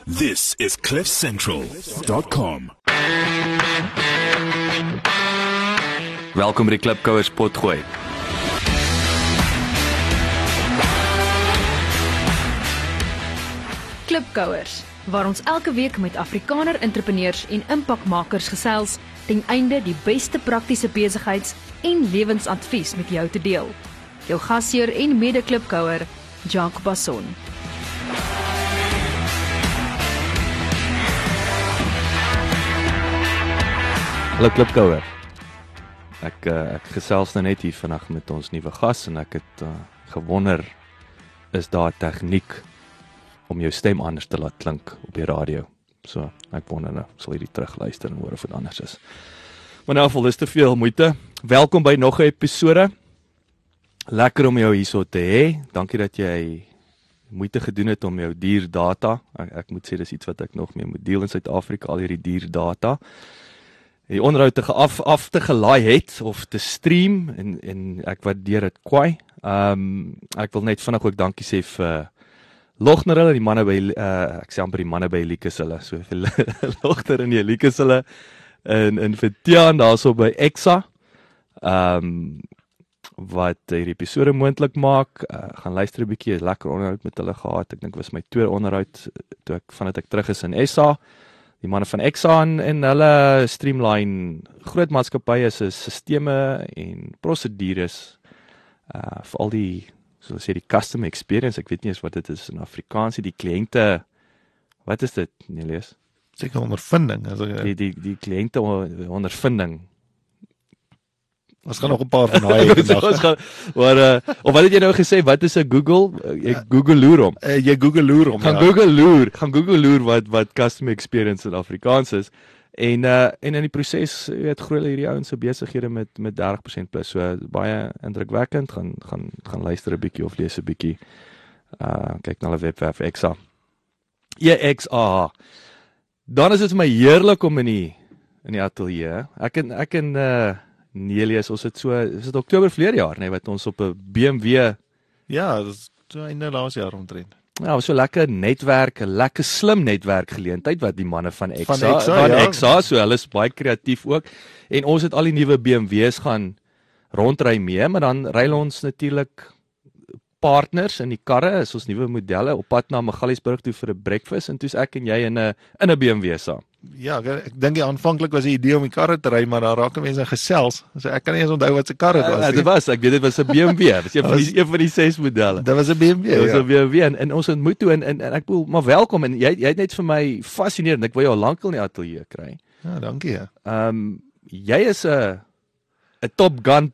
This is CliffCentral.com. Welkom by die Klipkouers potgooi. Klipkouers, waar ons elke week met Afrikaner entrepreneurs en impakmakers gesels ten einde die beste praktiese besigheids- en lewensadvies met jou te deel. Jou gasheer en mede-klipkouer, Jacques Basson. Hallo Klipkouer. Ek gesels nou net hier vandag met ons nuwe gas en ek het gewonder, is daar tegniek om jou stem anders te laat klink op die radio? So, ek wonder nou, sal hierdie terugluister en hoor of dit anders is. Maar in elk geval, dis te veel moeite. Welkom by nog 'n episode. Lekker om jou hierso te hê. Dankie dat jy moeite gedoen het om jou dierdata. Ek moet sê dis iets wat ek nog mee moet deel in Suid-Afrika, al hierdie dierdata. Die onderhoud te af te gelaai het of te stream en ek waardeer dit kwai. Ek wil net vinnig ook dankie sê vir Logner hulle, die manne by ek sê amper die manne by Elikus hulle, so vir Logner en die Elikus hulle en vir Tiaan daarso by Exa. Wat hierdie episode moontlik maak. Gaan luister 'n bietjie, lekker onderhoud met hulle gehad. Ek dink was my tweede onderhoud toe vandat ek terug is in SA. Die manne van Exa en hulle streamline groot maatskappye se sisteme en prosedures vir al die, soos sê, die customer experience. Ek weet nie eens wat dit is in Afrikaans, die kliënte, wat is dit, Nelius? Seker ondervinding. Die kliënte ondervinding. Ons gaan nog 'n paar van daai vandag. Of wat het jy nou gesê, wat is 'n Google? Ek Google loer hom. Jy Google loer hom. Gaan Google loer wat customer experience in Afrikaans is. En in die proses, jy weet, groei hierdie ouens se besighede met 30% plus. So baie indrukwekkend. Gaan luister 'n bietjie of lees 'n bietjie. Kyk na hulle webwerf Exa. EXA. Dan is dit vir my heerlik om in die ateljee. Ek en Nelius, ons het is dit Oktober verlede jaar, nee, wat ons op 'n BMW. Ja, dis so einde laas jaar omtrent. Ja, was so lekker netwerk, 'n lekker slim netwerkgeleentheid wat die manne van Exa, so hulle is baie kreatief ook. En ons het al die nuwe BMW's gaan rondry mee, maar dan ry ons natuurlik partners in die karre, is ons nuwe modelle op pad na Magaliesburg toe vir 'n breakfast en toe's ek en jy in 'n BMW saam. Ja, ek dink aanvanklik was die idee om die karre te ry, maar daar raak mense gesels. So ek kan nie eens onthou wat se kar dit was. Ek weet dit was 'n BMW. Dis een van die 6 modelle. Dit was 'n BMW. Dit was 'n BMW en ons ontmoet toe en ek bedoel, maar welkom en jy het net vir my fascinerend. Ek wil jou lankal in die ateljee kry. Ja, dankie. Jy is 'n Top Gun.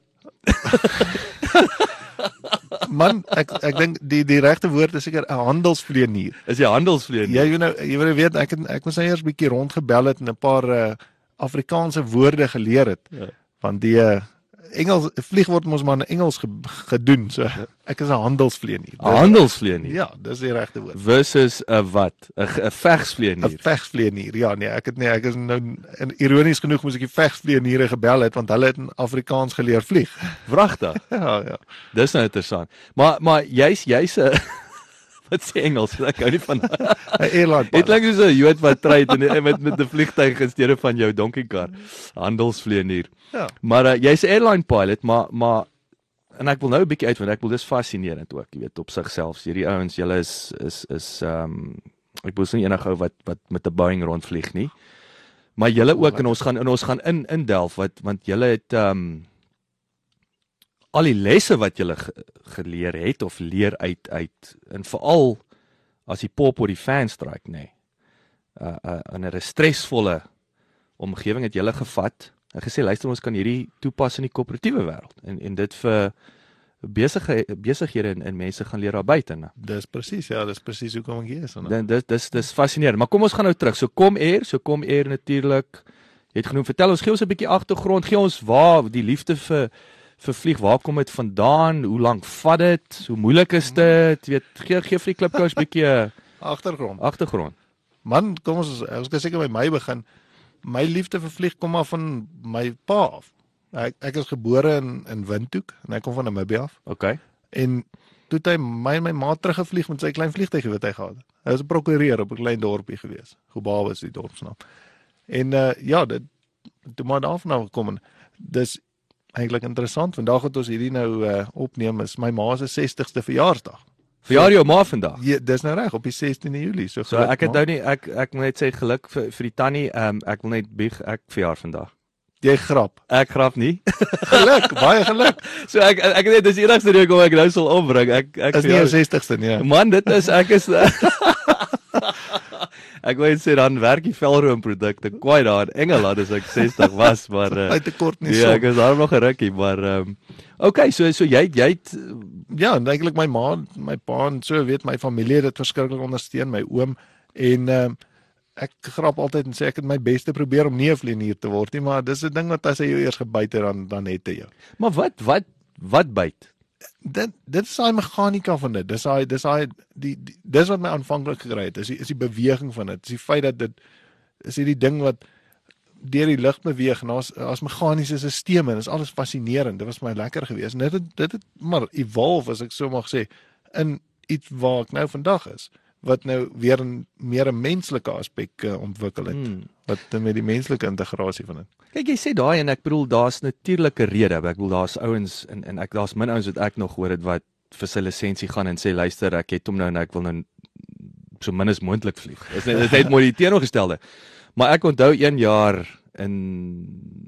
Man, ek dink die regte woord is seker 'n handelsvleenier. Is jy handelsvleenier? Ja, jy weet ek moes nou eers 'n bietjie rondgebel het en 'n paar Afrikaanse woorde geleer het. Ja. Want die Engels vlieg word mos maar in Engels gedoen, so ek is 'n handelsvleenier. 'n Handelsvleenier. Ja, dis die regte woord. Versus 'n wat? 'n vegsvleenier. 'n Vegsvleenier. Ja, nee, ek is nou ironies genoeg moes ek die vegsvleeniere gebel het want hulle het in Afrikaans geleer vlieg. Wragtig. Ja. Dis nou interessant. Maar jy's 'n wat sê Engels? Ek hou nie van 'n airline pilot. Dit klink soos 'n Jood wat ry met 'n vliegtuig in steede van jou donkiekar. Handelsvleenier. Ja. Maar jy's 'n airline pilot, maar en ek wil nou 'n bietjie uitvind. Ek wil dis fascinerend ook, jy weet, op sigself. Hierdie ouens, julle is ek bedoel nie enige ou wat met 'n Boeing rondvlieg nie. Maar julle ook en ons gaan indelf want julle het al die lesse wat julle geleer het of leer uit en veral as die pop op die fan strike, nê. In 'n stresvolle omgewing het julle gevat en gesê luister, ons kan hierdie toepas in die koöperatiewe wêreld en dit vir besighede en mense gaan leer daar buite. Dis presies hoekom ek hier is. Dis fascinerend. Maar kom ons gaan nou terug. So kom Air natuurlik. Jy het genoem, vertel ons, gee ons 'n bietjie agtergrond, gee ons waar die liefde vir vlieg, waar kom dit vandaan? Hoe lank vat dit? Hoe moeilik is dit? Weet, gee vir die Klipkouers 'n bietjie agtergrond. Man, kom ons kan seker by my begin. My liefde vir vlieg kom maar van my pa af. Ek is gebore in Windhoek en ek kom van Namibië af. Okay. En toe het hy my en my ma teruggevlieg met sy klein vliegtuig wat hy gehad het. Hy was 'n prokureur op 'n klein dorpie gewees. Gobaba is die dorpsnaam. En ja, dit toe maar daarvan gekom en dis eintlik interessant. Vandag wat ons hierdie nou opneem is my ma se 60ste verjaarsdag. Verjaar jou ma vandag. Ja, dis nou reg op die 16de Julie. So ek het nou nie ek moet net sê geluk vir die tannie. Ek wil net bieg ek verjaar vandag. Jy grap. Ek grap nie. Geluk, baie geluk. So ek net dis die enigste rede hoekom ek nou sal opbring. Ek is nie jou 60ste nie. Ja. Man, dit is ek wil net sê dan werk die velroomprodukte kwaai daar in Engeland as ek 60 was, maar uit tekort nie ja, ek is daar nog 'n rukkie, maar okay, so jy het ja, en eintlik my ma, my pa en so weet my familie het dit verskriklik ondersteun, my oom en ek grap altyd en sê ek het my bes te probeer om nie 'n vlieënier te word nie, maar dis 'n ding wat as hy jou eers gebyt het dan het hy jou. Maar wat byt? Dit is daai meganika van dit. Dis wat my aanvanklik gekry het. Is die beweging van dit. Dis die feit dat dit is hierdie ding wat deur die lug beweeg en as meganiese stelsels en dis alles fascinerend. Dit was my lekker geweest. En dit het maar evolve as ek so mag sê in iets waar ek nou vandag is. Wat nou weer meer 'n menslike aspek ontwikkel het. Wat met die menslike integrasie van dit. Kyk, jy sê daai en ek bedoel daar's natuurlike rede. Ek bedoel daar's ouens en daar's min ouens wat ek nog hoor het wat vir sy lisensie gaan en sê luister, ek het hom nou en ek wil nou so min as moontlik vlieg. Dit is net mooi die teenoorgestelde. Maar ek onthou 1 jaar in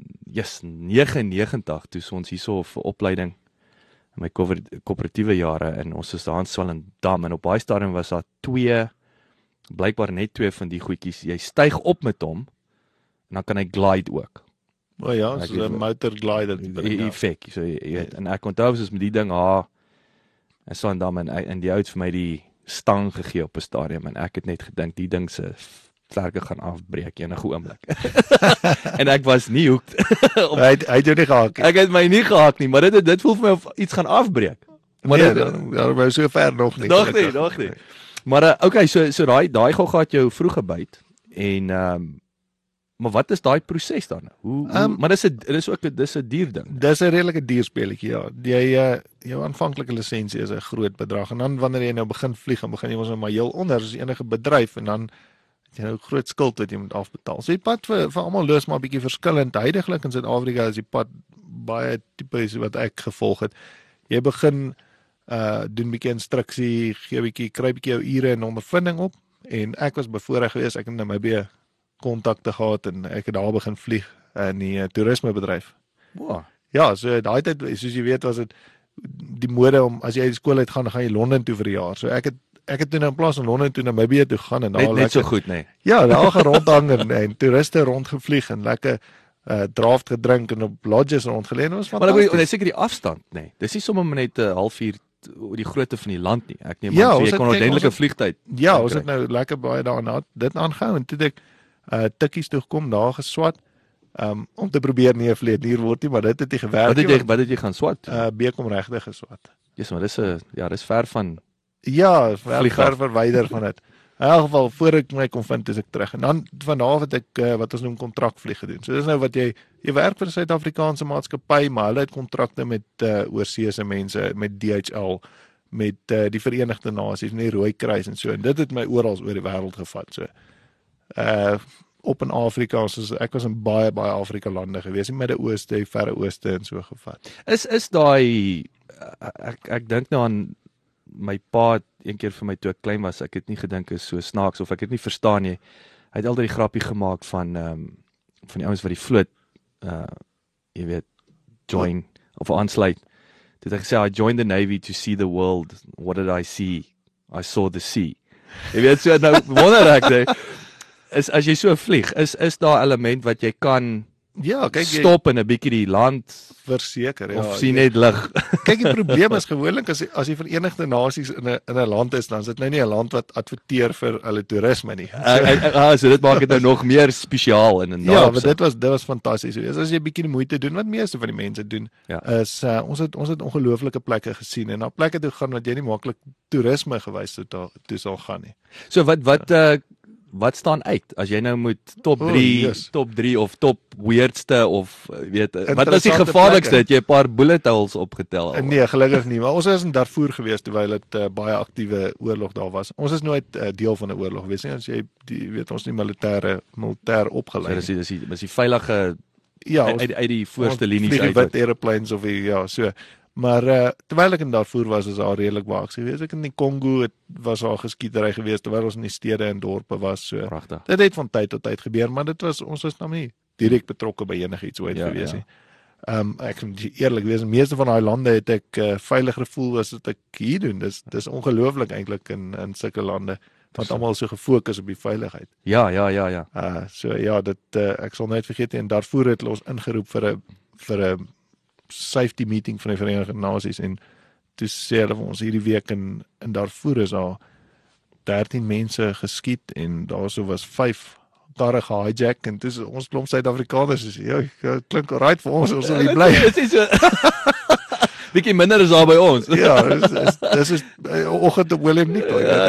99 toe ons hierso vir opleiding in my koöperatiewe jare en ons is daar in Swellendam en op baie stadium was daar blykbaar net 2 van die goedjies. Jy styg op met hom en dan kan hy glide ook. O ja, so 'n motor glider effek. So jy weet en ek onthou soos met die ding in Swellendam en die ouds vir my die stang gegee op 'n stadium en ek het net gedink die ding se vlerke gaan afbreek enige oomblik. En ek was nie hoekt. Hy het jou nie gehak nie. Ek het my nie gehak nie, maar dit voel vir my of iets gaan afbreek. Maar nee, daar was so ver nog nie. Nog nie. Maar okay, so daai gogga het jou vroeg gebyt en maar wat is daai proses dan? Maar dis 'n duur ding. Dis 'n redelike duur speletjie, ja. Jy jou aanvanklike lisensie is 'n groot bedrag en dan wanneer jy nou begin vlieg, dan begin jy mos nou maar heel onder as enige bedryf en dan jy nou groot skuld wat jy moet afbetaal. So die pad vir almal loos maar 'n bietjie verskillend. Heidaglik in Suid-Afrika is die pad baie tipies wat ek gevolg het. Jy begin doen 'n bietjie instruksie, kry 'n bietjie jou ure en ondervinding op en ek was bevoorreg geweest, ek het nou my kontakte gehad en ek het daar begin vlieg in die toerismebedryf. Wow. Ja, so daai tyd soos jy weet was dit die mode om as jy uit skool uit gaan jy Londen toe vir 'n jaar. So ek het toe in plaas van Londen toe Namibië toe gaan en daar net so goed, nee. Ja, daar gaan rondhang en toeriste rondgevlieg en lekker draft gedrink en op lodges rondgelê. Was fantasties. Maar ek seker die afstand, nee. Dis nie sommer net 'n halfuur oor die grootte van die land nie. Ek neem ja, aan jy kon ordentlike vliegtyd. Ja, ons het nou lekker baie daarna dit aangehou en toe ek tikkies toe gekom daar geswat om te probeer nie 'n vlieënier word nie, maar dit het nie gewerk. Wat het jy gaan swat? Bekom regtig geswat. Jesus, maar dis ver van ver verwyder van dit. In elk geval voor ek my kon vind is ek terug. En dan van daar af het ek wat ons noem kontrakvlieg gedoen. So dis nou wat jy werk vir 'n Suid-Afrikaanse maatskappy, maar hulle het kontrakte met oorseese mense, met DHL, met die Verenigde Nasies, met die Rooi Kruis en so. En dit het my oral oor die wêreld gevat. So op in Afrika, soos ek was in baie Afrika lande gewees, in Midde-Ooste, die Verre Ooste en so gevat. Is daai ek dink nou aan my pa het een keer vir my toe ek klein was, ek het nie gedink is so snaaks of ek het nie verstaan nie. Hy het altyd die grappie gemaak van die ouens wat die vloot jy weet join of aansluit. Dit het gesê I joined the Navy to see the world. What did I see? I saw the sea. Jy weet so nou wonder ek nee. As jy so vlieg, is daar 'n element wat jy kan kyk, stop en 'n bietjie die land verseker, ja. Of sien net lig. Kyk, die probleem is gewoonlik as die Verenigde Nasies in 'n land is, dan is dit nou nie 'n land wat adverteer vir hulle toerisme nie. So dit maak dit nou nog meer spesiaal in 'n ja, maar dit was fantasties. As jy 'n bietjie die moeite doen, wat meeste van die mense doen, is ons het ongelooflike plekke gesien en na plekke toe gaan wat jy nie maklik toerisme gewys toe sal gaan nie. So wat staan uit as jy nou moet top O, 3 yes. top 3 of top weirdste of weet wat is die Interessante gevaarlikste? plekke. Het jy 'n paar bullet holes opgetel? al? Nee, gelukkig nie, maar ons is in Darfur gewees terwyl dit baie aktiewe oorlog daar was. Ons is nooit deel van 'n oorlog gewees nie, as jy weet ons nie militêr opgelei So nie. dis die veilige Ja, ons uit die voorste linies vlieg die uit. wit airplanes of ja, so. Maar terwyl ek in Darfur was, is daar redelik waaks gewees. Ek in die Kongo was daar geskietery gewees terwyl ons in die stede en dorpe was, so. Pragtig. Dit het van tyd tot tyd gebeur, maar ons was nou nie direk betrokke by enigiets ooit Ja, gewees ja. nie. Ek moet eerlik wees, die meeste van daai lande het ek veilig gevoel as dit ek hier doen. Dis ongelooflik eintlik in sulke lande want almal so gefokus op die veiligheid. Ja. So ja, dit ek sal nooit vergeet nie, en Darfur het ons ingeroep vir 'n safety meeting van die Verenigde Nasies, en toe sê hulle vir ons hierdie week in Darfur is daar 13 mense geskiet en daarso was 5 karre gehijack, en dis ons klomp Suid-Afrikaners sê ja, klink alright vir ons sal hier bly. Dit is so bietjie minder is daar by ons. Ja, dis is oggend op Willem nie.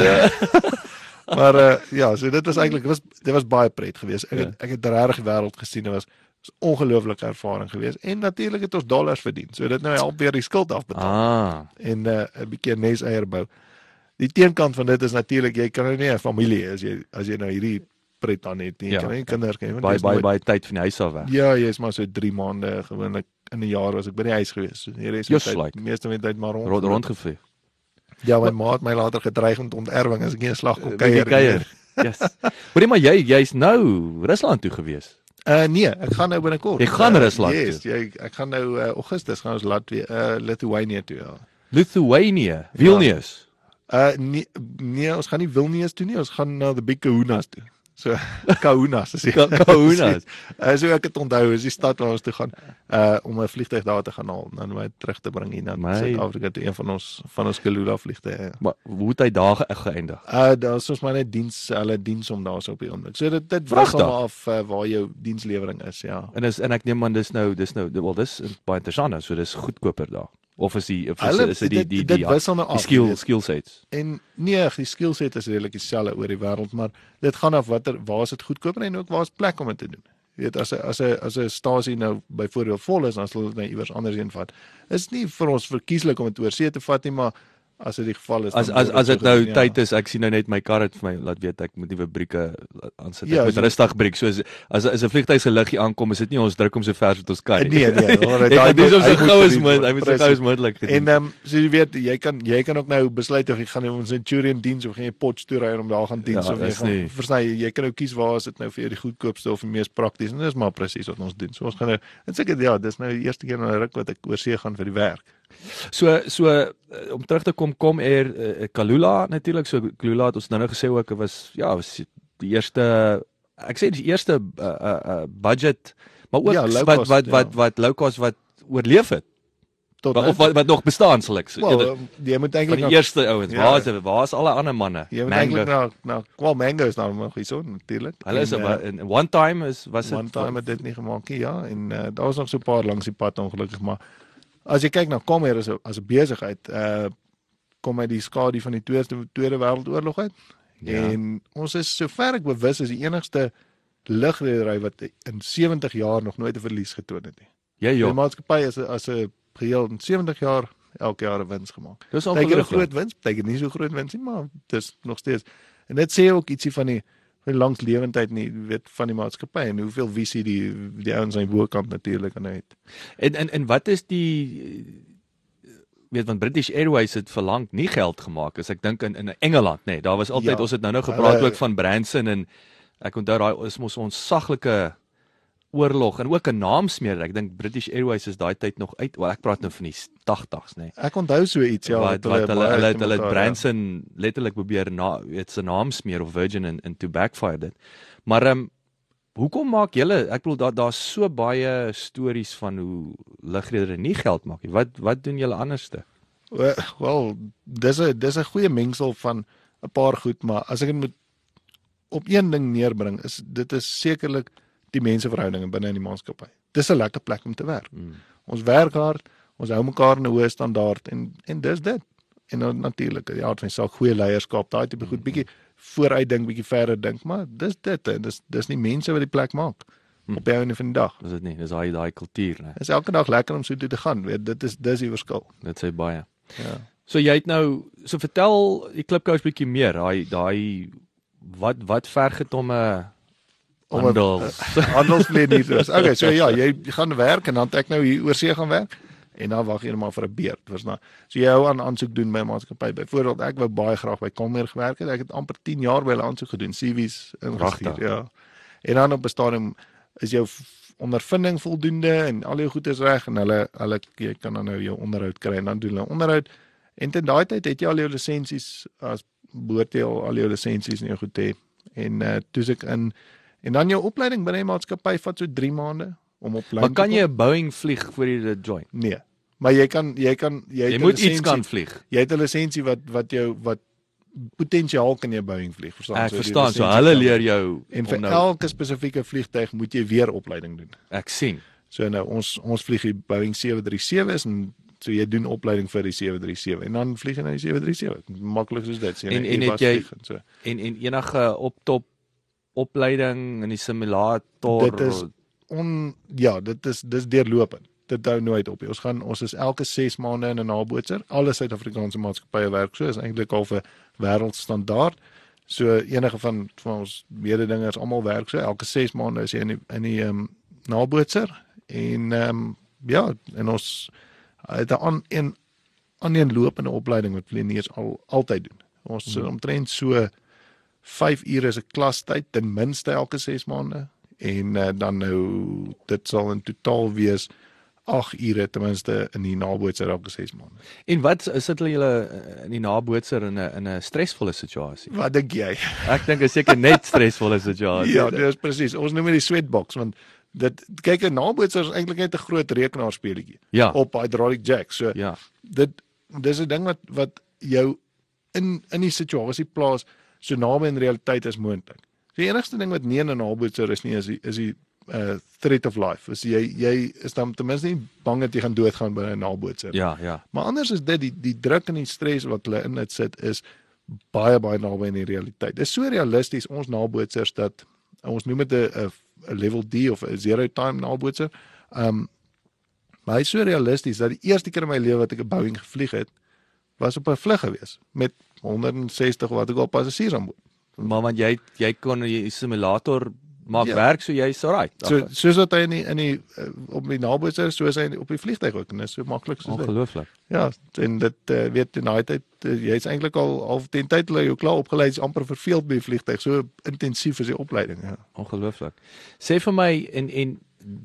Maar ja, so dit was eintlik dit was baie pret geweest. Ek het regtig die wêreld gesien. Dit was ongelooflike ervaring geweest, en natuurlik het ons dollars verdien. So dit nou help weer die skuld afbetaal. En 'n bietjie neseier bou. Die teenkant van dit is natuurlik jy kan nou nie 'n familie hê as jy nou hierdie pret aan het nie. Jy kan nie kinders hê want baie tyd van die huis af weg. Ja, jy's maar so 3 maande gewoonlik in 'n jaar was ek by die huis gewees. So die res van die tyd, meeste van die tyd maar rondgevlieg. Ja, my ma het my later gedreig met onterwing as ek nie 'n slag kon Kuier. kuier. Yes. Hoorie maar jy's nou Rusland toe gewees. Nee, ek gaan nou binnekort. Jy gaan Rusland toe. Ek gaan nou Augustus gaan ons Lithuania toe, ja. Lithuania, Vilnius. Nee, ons gaan nie Vilnius toe nie, ons gaan na the Big Kahunas toe. So Kahunas is Kahunas. So ek het onthou is die stad waar ons toe gaan om 'n vliegtuig daar te gaan haal, dan my terug te bring hier na Suid-Afrika toe, een van ons Kalula vliegtuie. Ja. Maar hoe het hy daar geëindig? Daar is ons maar net hulle diens om daar so op die oomblik. So dit wissel maar af waar jou dienslewering is, ja. En ek neem aan dis baie interessant, so dis goedkoper daar. Of is die wissel nou af, skill sets. En nee, die skill set is redelik dieselfde oor die wêreld, maar dit gaan af waar is dit goedkoper en ook waar is plek om dit te doen. Jy weet as 'n stasie nou byvoorbeeld vol is, dan sal dit nou iewers anders heen vat. Is nie vir ons verkieslik om dit oor see te vat nie, maar as dit die geval is, as dit nou tyd is, ek sien nou net my kar het vir my laat weet ek moet nuwe brieke aansit. Ek moet rustig briek. So as 'n vliegtuig se liggie aankom, is dit nie ons druk hom so ver as wat ons kan nie. Nee, hy moet so gou as moontlik gedoen. En so jy weet, jy kan ook nou besluit of jy gaan in 'n Centurion diens of gaan jy Potchefstroom ry om daar gaan diens of jy gaan verstaan jy kan nou kies waar is dit nou vir jou die goedkoopste of die mees prakties, en dis maar presies wat ons doen. So ons gaan nou dis nou die eerste keer in 'n ruk wat ek oor see gaan vir die werk. So om terug te kom Kalula natuurlik, so Kalula het ons nou gesê ook was die eerste, ek sê die eerste budget, maar ook wat low cost wat oorleef het. Of wat nog bestaan sal ek sê. Jy moet eintlik die eerste ouens. Waar is alle ander manne? Jy moet eintlik na Mango is nou nog hierso natuurlik. Hulle is in one time het dit nie gemaak nie, ja, en daar was nog so 'n paar langs die pad ongelukkig, maar as jy kyk na Comair as 'n besigheid, kom uit die skadu van die Tweede Wêreldoorlog uit. Ja. En ons is sover ek bewus is die enigste lugredery wat in 70 jaar nog nooit 'n verlies getoon het nie. Die maatskappy as 'n geheel in 70 jaar elke jaar 'n wins gemaak. Dis ongelooflik. 'n groot wins, beteken nie so groot wins nie, maar dis nog steeds. En dit sê ook ietsie van die langslewendheid nie, weet van die maatskappy en hoeveel visie die ouens aan die bokant natuurlik aan het. En wat is weet want British Airways het verlang nie geld gemaak as ek dink in Engeland nê. Daar was altyd ons het nou gepraat ook van Branson en ek onthou daai is mos 'n onsaglike oorlog en ook 'n naamsmeer. Ek dink British Airways is daai tyd nog uit. Ek praat nou van die 80s nê. Ek onthou so iets ja wat hulle Branson letterlik probeer se naamsmeer of Virgin en to backfire dit. Maar hoekom maak julle, ek bedoel daar's so baie stories van hoe lugredery nie geld maak nie. Wat doen julle anderste? Wel, dis 'n goeie mengsel van 'n paar goed, maar as ek dit moet op een ding neerbring, dit is sekerlik die menseverhoudinge binne in die maatskappy. Dis 'n lekker plek om te werk. Ons werk hard, ons hou mekaar in 'n hoë standaard en dis dit. En dan natuurlik, ja, het van saak goeie leierskap, daai tipe goed, bietjie vooruit dink, bietjie verder dink, maar dis dit en dis nie mense wat die plek maak op die einde van die dag. Dis dit nie, dis daai kultuur, né? Dit is elke dag lekker om so toe te gaan, weet, dis die verskil. Dit sê baie. Ja. So jy het nou, so vertel die klipkous bietjie meer, daai wat verg dit om 'n handelsvleenier is. Okay, so ja, jy gaan werk en dan het ek nou hier oor see gaan werk en dan wag jy net maar vir 'n beurt, verstaan. So jy hou aan aansoek doen by 'n maatskappy. Byvoorbeeld ek wou baie graag by Comair gewerk het. Ek het amper 10 jaar by hulle aansoek gedoen, CV's ingestuur, ja. En dan op 'n stadium is jou ondervinding voldoende en al jou goed is reg en hulle jy kan dan nou jou onderhoud kry en dan doen hulle onderhoud. En ten daai tyd het jy al jou lisensies, as behoort jy al jou lisensies en jou goed hê. En toets ek in en dan jou opleiding binne 'n maatskappy vat so 3 maande om opleiding. Maar kan jy 'n Boeing vlieg voor jy dit join? Nee. Maar jy moet iets kan vlieg. Jy het 'n lisensie wat potensiaal kan jy Boeing vlieg, verstaan? Ek verstaan. So hulle leer jou en vir elke spesifieke vliegtuig moet jy weer opleiding doen. Ek sien. So nou ons vlieg die Boeing 737's en so jy doen opleiding vir die 737 en dan vlieg jy na die 737. Maklik soos dit. En het jy en enige optop opleiding in die simulator. Dit is dis deurlopend. Dit hou nooit op. Ons is elke 6 maande in 'n nabootser. Alle Suid-Afrikaanse maatskappye werk so, is eintlik al 'n wêreldstandaard. So enige van ons mededingers almal werk so. Elke 6 maande is jy in die nabootser en en ons het 'n aaneenlopende opleiding wat vlieëniers altyd doen. Ons sit omtrent so 5 ure is 'n klastyd ten minste elke 6 maande en dan nou dit sal in totaal wees 8 ure ten minste in die nabootser elke 6 maande. En wat sit julle in die nabootser in 'n stresvolle situasie? Wat dink jy? Ek dink is seker net stresvolle situasie. Ja, dis presies. Ons noem dit die sweatbox want kyk 'n nabootser is eintlik net 'n groot rekenaarspeletjie op hydraulic jack. So dis 'n ding wat jou in die situasie plaas so naby in realiteit as moontlik. So die enigste ding wat nie in 'n nabootser is nie is die threat of life. Is jy is dan ten minste nie bang dat jy gaan doodgaan by 'n nabootser. Ja. Maar anders is dit die druk en die stres wat hulle in dit sit is baie naby in die realiteit. Dit is so realisties ons nabootsers dat ons noem dit 'n level D of 'n zero time nabootser. Maar hy is so realisties dat die eerste keer in my lewe wat ek 'n Boeing gevlieg het, was op 'n vlug gewees met 160 wat ek al passasiers aan boord. Maar want jy kon die simulator maak werk, so jy's alright. Soos wat hy in die op die nabootser, soos hy op die vliegtuig ook en is so maklik soos dit. Ongelooflik. Ja, en dit weet in daai tyd jy's eintlik al ten tyd hulle jou klaar opgelei, is amper verveeld by die vliegtuig. So intensief is die opleiding, ja. Ongelooflik. Sê vir my en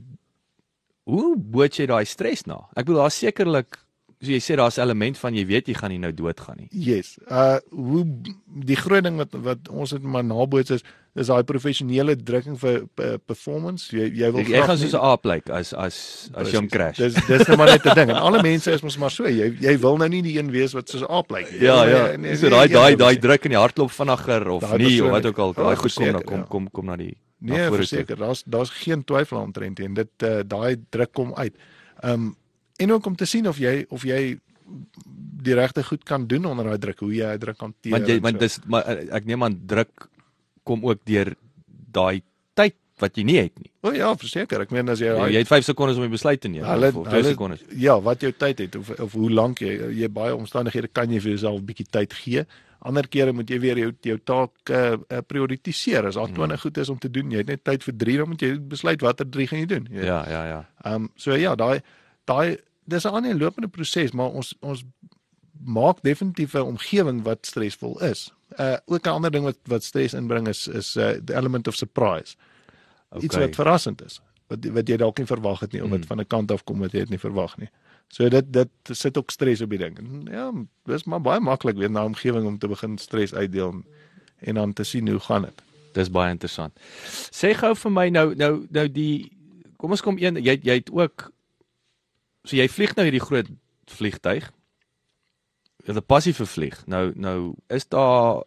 hoe boot jy daai stres na? Ek bedoel daar's sekerlik, so jy sê daar's 'n element van jy weet jy gaan nie nou doodgaan nie. Yes. Hoe die groot ding wat ons het maar nabootser is daai professionele drukking vir performance. Jy wil jy gaan soos 'n aap lyk as jy hom crash. Dis nou maar net 'n ding. En alle mense is mos maar so. Jy wil nou nie die een wees wat soos 'n aap lyk nie. Ja. So daai druk in die hartklop vinniger of nie of wat ook al. Daai goed kom na die nee, verseker. Daar's geen twyfel aantrent en dit daai druk kom uit. En ook om te sien of jy die regte goed kan doen onder daai druk, hoe jy druk hanteer. Maar ek neem aan druk kom ook deur daai tyd wat jy nie het nie. O ja, verseker. Ek meen as jy het 5 sekondes om 'n besluit te neem of 2 sekondes. Ja, wat jou tyd het of hoe lank jy baie omstandighede kan jy vir jouself 'n bietjie tyd gee. Ander kere moet jy weer jou taak prioritiseer. As daar 20 goed is om te doen, jy het net tyd vir 3, dan moet jy besluit watter 3 gaan jy doen. Ja. So ja, daai dis 'n aanlopende proses, maar ons maak definitief 'n omgewing wat stresvol is. Ook 'n ander ding wat stres inbring is the element of surprise. Okay. Iets wat verrassend is, wat jy dalk nie verwag het nie, of wat van 'n kant af kom wat jy het nie verwag nie. So dit sit ook stres op die ding. En ja, dis maar baie maklik weer na 'n omgewing om te begin stres uitdeel en dan te sien hoe gaan dit. Dis baie interessant. Sê gou vir my nou die kom ons kom jy het ook so jy vlieg nou hierdie groot vliegtuig. Jy het 'n passie vir vlieg. Nou is daar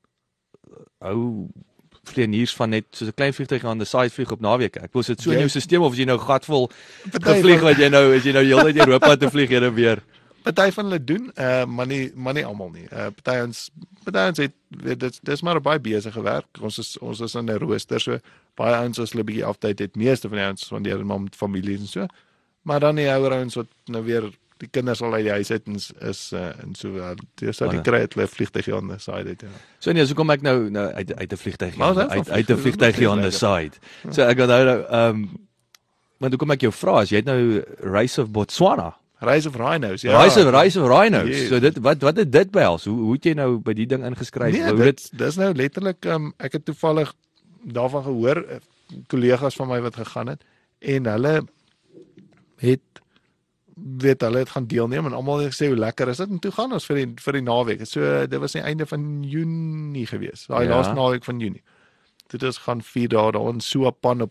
ou vlieëniers van net soos 'n klein vliegtuig aan die side vlieg op naweke. Ek wil sit so in jou stelsel of jy nou gatvol gevlieg wat jy nou is jy nou heeltyd Europa te vlieg heen en weer. Party van hulle doen, maar nie almal nie. Party ons het dis maar 'n baie besige werk. Ons is in 'n rooster, so baie ouens as hulle bietjie aftyd het, meeste van die ouens spandeer maar met families en so. Maar dan die ouer ouens wat nou weer die kinders al uit die huis uit is en so dis dat die kry het hulle vliegtuigie aan die side uit. Ja. So nee, so kom ek nou uit 'n vliegtuigie uit 'n vliegtuigie aan die side. So ek onthou maar toe kom ek jou vra, as jy het nou Race of Botswana. Rise of Rhinos, ja. Rise of Rhinos. Yes. So dit wat het dit behels? Hoe het jy nou by die ding ingeskryf? Nee, dis nou letterlik ek het toevallig daarvan gehoor kollegas van my wat gegaan het en hulle het gaan deelneem en almal het gesê hoe lekker is dit en toe gaan ons vir die naweek. So dit was die einde van Junie gewees. Daai laaste naweek van Junie. Dit is gaan 4 dae daar in so 'n pan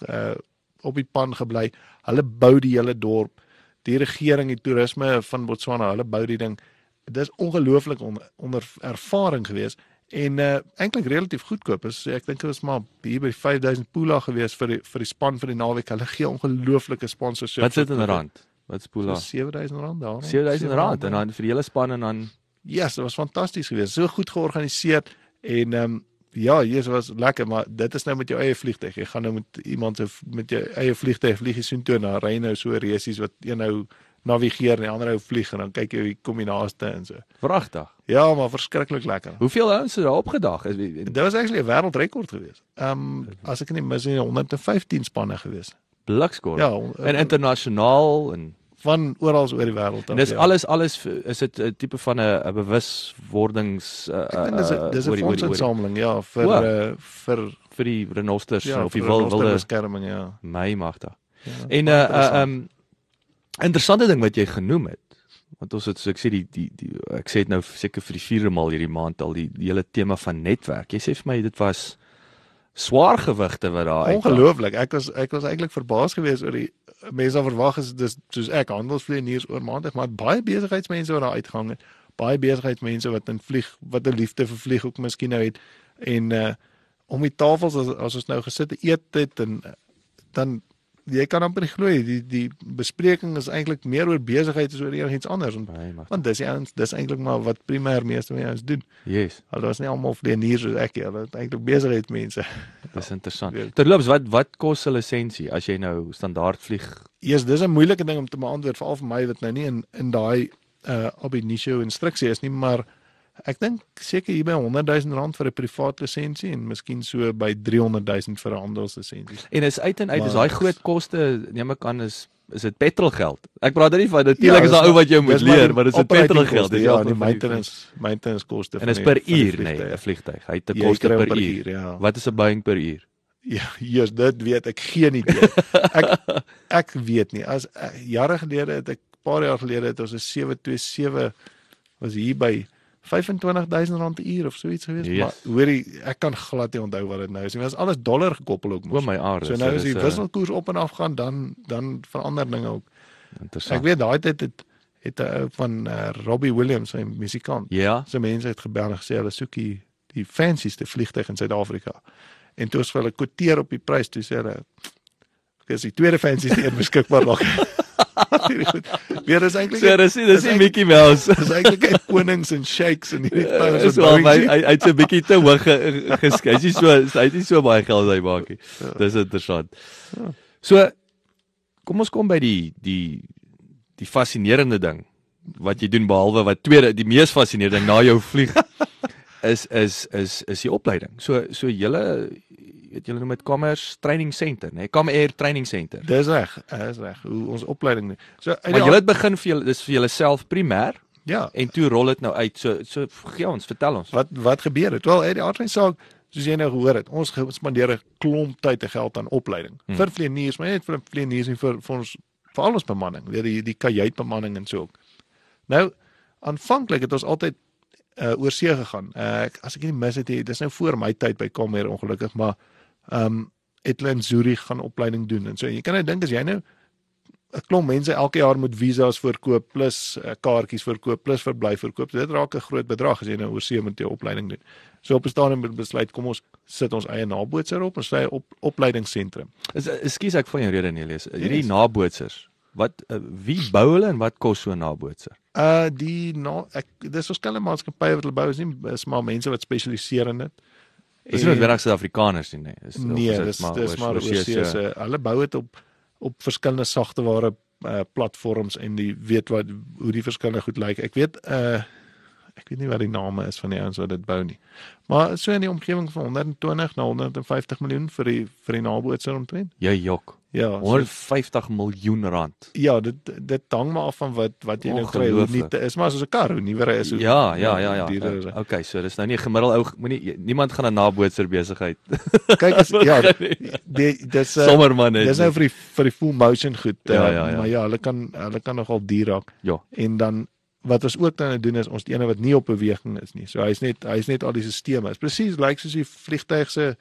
op die pan gebly. Hulle bou die hele dorp. Die regering, die toerisme van Botswana, hulle bou die ding. Dit is ongelooflik onder ervaring gewees en eintlik relatief goedkoop. Ek dink dit was maar hier by 5000 pula gewees vir die span vir die naweek. Hulle gee ongelooflike sponsorship. Wat sit in rand? Wat is pula? R7000 daar. R7000 en dan vir die hele span en dan yes, dit was fantasties geweest. So goed georganiseer en ja, dit was lekker, maar dit is nou met jou eie vliegtuig. Jy gaan nou met iemand met jou eie vliegtuig vlieg jy soontoe na ry nou so resies wat een nou navigeer en die ander nou vlieg en dan kyk jy wie kom jy naaste en so. Vragtig. Ja, maar verskriklik lekker. Hoeveel ouens het daar opgedag? Dit was actually 'n wêreldrekord geweest. As ek nie mis nie 115 spanne geweest. Blikskor. Ja, en internasionaal en van oral oor die wêreld. En dis alles is dit 'n tipe van 'n bewuswordings dis 'n fondsinsameling ja vir die renosters ja, of die wilde beskerming ja. My magtig. Ja, en interessante ding wat jy genoem het. Want ons het so ek sê ek sê dit nou seker vir die 4de maal hierdie maand al die hele tema van netwerk. Jy sê vir my dit was swaar gewigte wat daar uit. Ongelooflik. Ek was eintlik verbaas geweest oor die mense wat verwag is dis soos ek handelsvlieëniers oor maandag, maar baie besigheidsmense wat daar uitgang het. Baie besigheidsmense wat in vlieg wat 'n liefde vir vlieg ook miskien nou het en om die tafels as ons nou gesit eet het en dan jy kan amper nie glo die bespreking is eintlik meer oor besigheid as oor enigiets anders want dis eintlik maar wat primêr meeste van ons doen. Yes. Hulle was nie almal vlieëniers soos ek nie, hulle is eintlik besigheidsmense. Dis interessant. Terloops, wat kos 'n lisensie as jy nou standaard vlieg? Yes, dis 'n moeilike ding om te beantwoord veral vir my wat nou nie in daai ab initio instruksie is nie, maar ek dink seker hier by R100,000 vir 'n privaat lisensie en miskien so by R300,000 vir 'n handelslisensie. En is uit is daai groot koste neem ek aan is dit petrolgeld. Ek praat nie van natuurlik is daai ou wat jy moet leer, maar dis 'n petrolgeld. Ja, die maintenance koste en is per uur nee, 'n vliegtuig. Hy het 'n koste per uur. Ja. Wat is 'n Boeing per uur? Ja, dit weet ek geen idee. Ek weet nie. As jare gelede paar jaar gelede het ons 'n 727 was hier by R25,000 'n uur of so iets geweest, maar hoorie, ek kan glad nie onthou wat dit nou is nie. Dit is alles dollar gekoppel ook mos. O my aarde. So nou as die wisselkoers op en af gaan, dan verander dinge ook. Interessant. Ek weet daai tyd het 'n ou van Robbie Williams, sy musikant. Ja. So mense het gebel en gesê hulle soek die fancyste vliegtuig in Suid-Afrika. En toe as hulle kwoteer op die prys, toe sê hulle dis die tweede fancyste een beskikbaar raak. Weer is eintlik dis nie Mickey Mouse. Dis eintlik konings en sheiks en hierdie is wel hy't so 'n bietjie te hoog geskei. Hy het nie so baie geld hy maak nie. Dis interessant. So kom ons kom by die fascinerende ding wat jy doen behalwe wat die mees fascinerende ding na jou vlieg is die opleiding. So julle noem dit Commerce Training Center, nee, Comair Training Center. Dis reg. Hoe ons opleiding. So maar julle het begin vir julle dis vir julle self primêr. Ja. En toe rol dit nou uit. So gee ons, vertel ons. Wat gebeur het? Wel, uit die aard van die saak, soos jy nou gehoor het, ons spandeer 'n klomp tyd en geld aan opleiding. Vir vlieëniers, maar net vir vlieëniers en vir ons vir al ons bemanning, weer die kajuitbemanning en so ook. Nou, aanvanklik het ons altyd oor see gegaan. As ek nie mis het, dis nou voor my tyd by Comair ongelukkig, maar het hulle in Zurich gaan opleiding doen en so. En jy kan nou dink as jy nou 'n klomp mense elke jaar moet visas voorkoop plus kaartjies voorkoop plus verblyf voorkoop. Dit raak 'n groot bedrag as jy nou oor see moet jou opleiding doen. So op 'n stadium het besluit kom ons sit ons eie nabootsers op, ons eie opleidingsentrum. Ekskuus ek van jou rede Nelies. Hierdie nabootsers. Wie bou hulle en wat kos so 'n nabootser? Dis verskillende maatskappye wat hulle bou, is maar mense wat spesialiseer in dit. Dis nie noodwendig Suid-Afrikaners nie, nee. Dis maar oorseese. Hulle bou dit op verskillende sagteware platforms en die weet hoe die verskillende goed lyk. Ek weet nie wat die name is van die ouens wat dit bou nie. Maar so in die omgewing van 120 na 150 miljoen vir die nabootser omtrent. Jy jok. Ja, 150 miljoen rand. Ja, dit hang maar af van wat jy nou kry. Hoe nie is maar soos 'n kar, hoe nuwer hy is. Ja. Okay, so dis nou nie 'n gemiddelde ou, niemand gaan 'n nabootser besigheid. Kyk dis sommerman net. Dis nou vir die full motion goed. Ja. Maar ja, hulle kan nogal duur raak. Ja. En dan wat ons ook dan doen is ons die ene wat nie op beweging is nie. So hy's net al die sisteme. Is presies lyk soos die vliegtuig se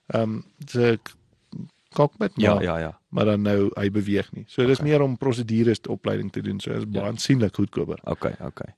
cockpit, maar dan nou hy beweeg nie. So dis meer om prosedures opleiding te doen. So is baie aansienlik goedkoper. Okay.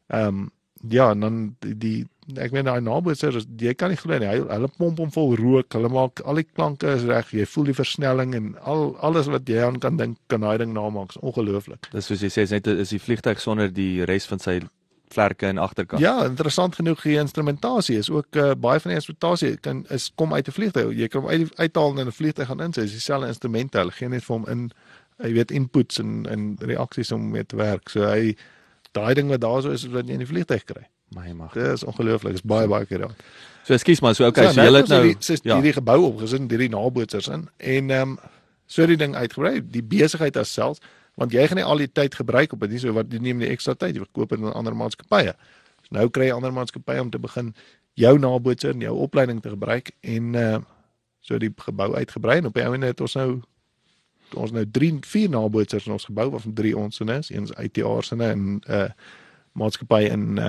Ja, en dan ek meen daai nabootser, jy kan nie glo nie. Hulle pomp hom vol rook. Hulle maak al die klanke is reg. Jy voel die versnelling en alles wat jy aan kan dink kan daai ding namaak. Is ongelooflik. Dis soos jy sê, is die vliegtuig sonder die res van sy vlerke en agterkant. Ja, interessant genoeg, die instrumentasie is ook baie van die instrumentasie kom uit 'n vliegtuig. Jy kan hom uithaal en in 'n vliegtuig gaan insit. Dis dieselfde instrumente. Hulle gee net vir hom jy weet inputs en reaksies om mee te werk. So daai ding wat daar so is wat jy in die vliegtuig kry. Dit is ongelooflik. Dit is baie keer daar. So ekskuus man, so okay, so jy het nou hierdie gebou opgesit, hierdie nabootsers in en so die ding uitgebrei, die besigheid as selfs, want jy gaan nie al die tyd gebruik op dit nie, so wat jy neem die ekstra tyd, jy verkoop dit aan ander maatskappye. So nou kry jy ander maatskappye om te begin jou nabootser in jou opleiding te gebruik en so die gebou uitgebrei en op die einde het ons nou 3-4 nabootsers in ons gebou waarvan 3 ons is, een is ITR se en maatskappy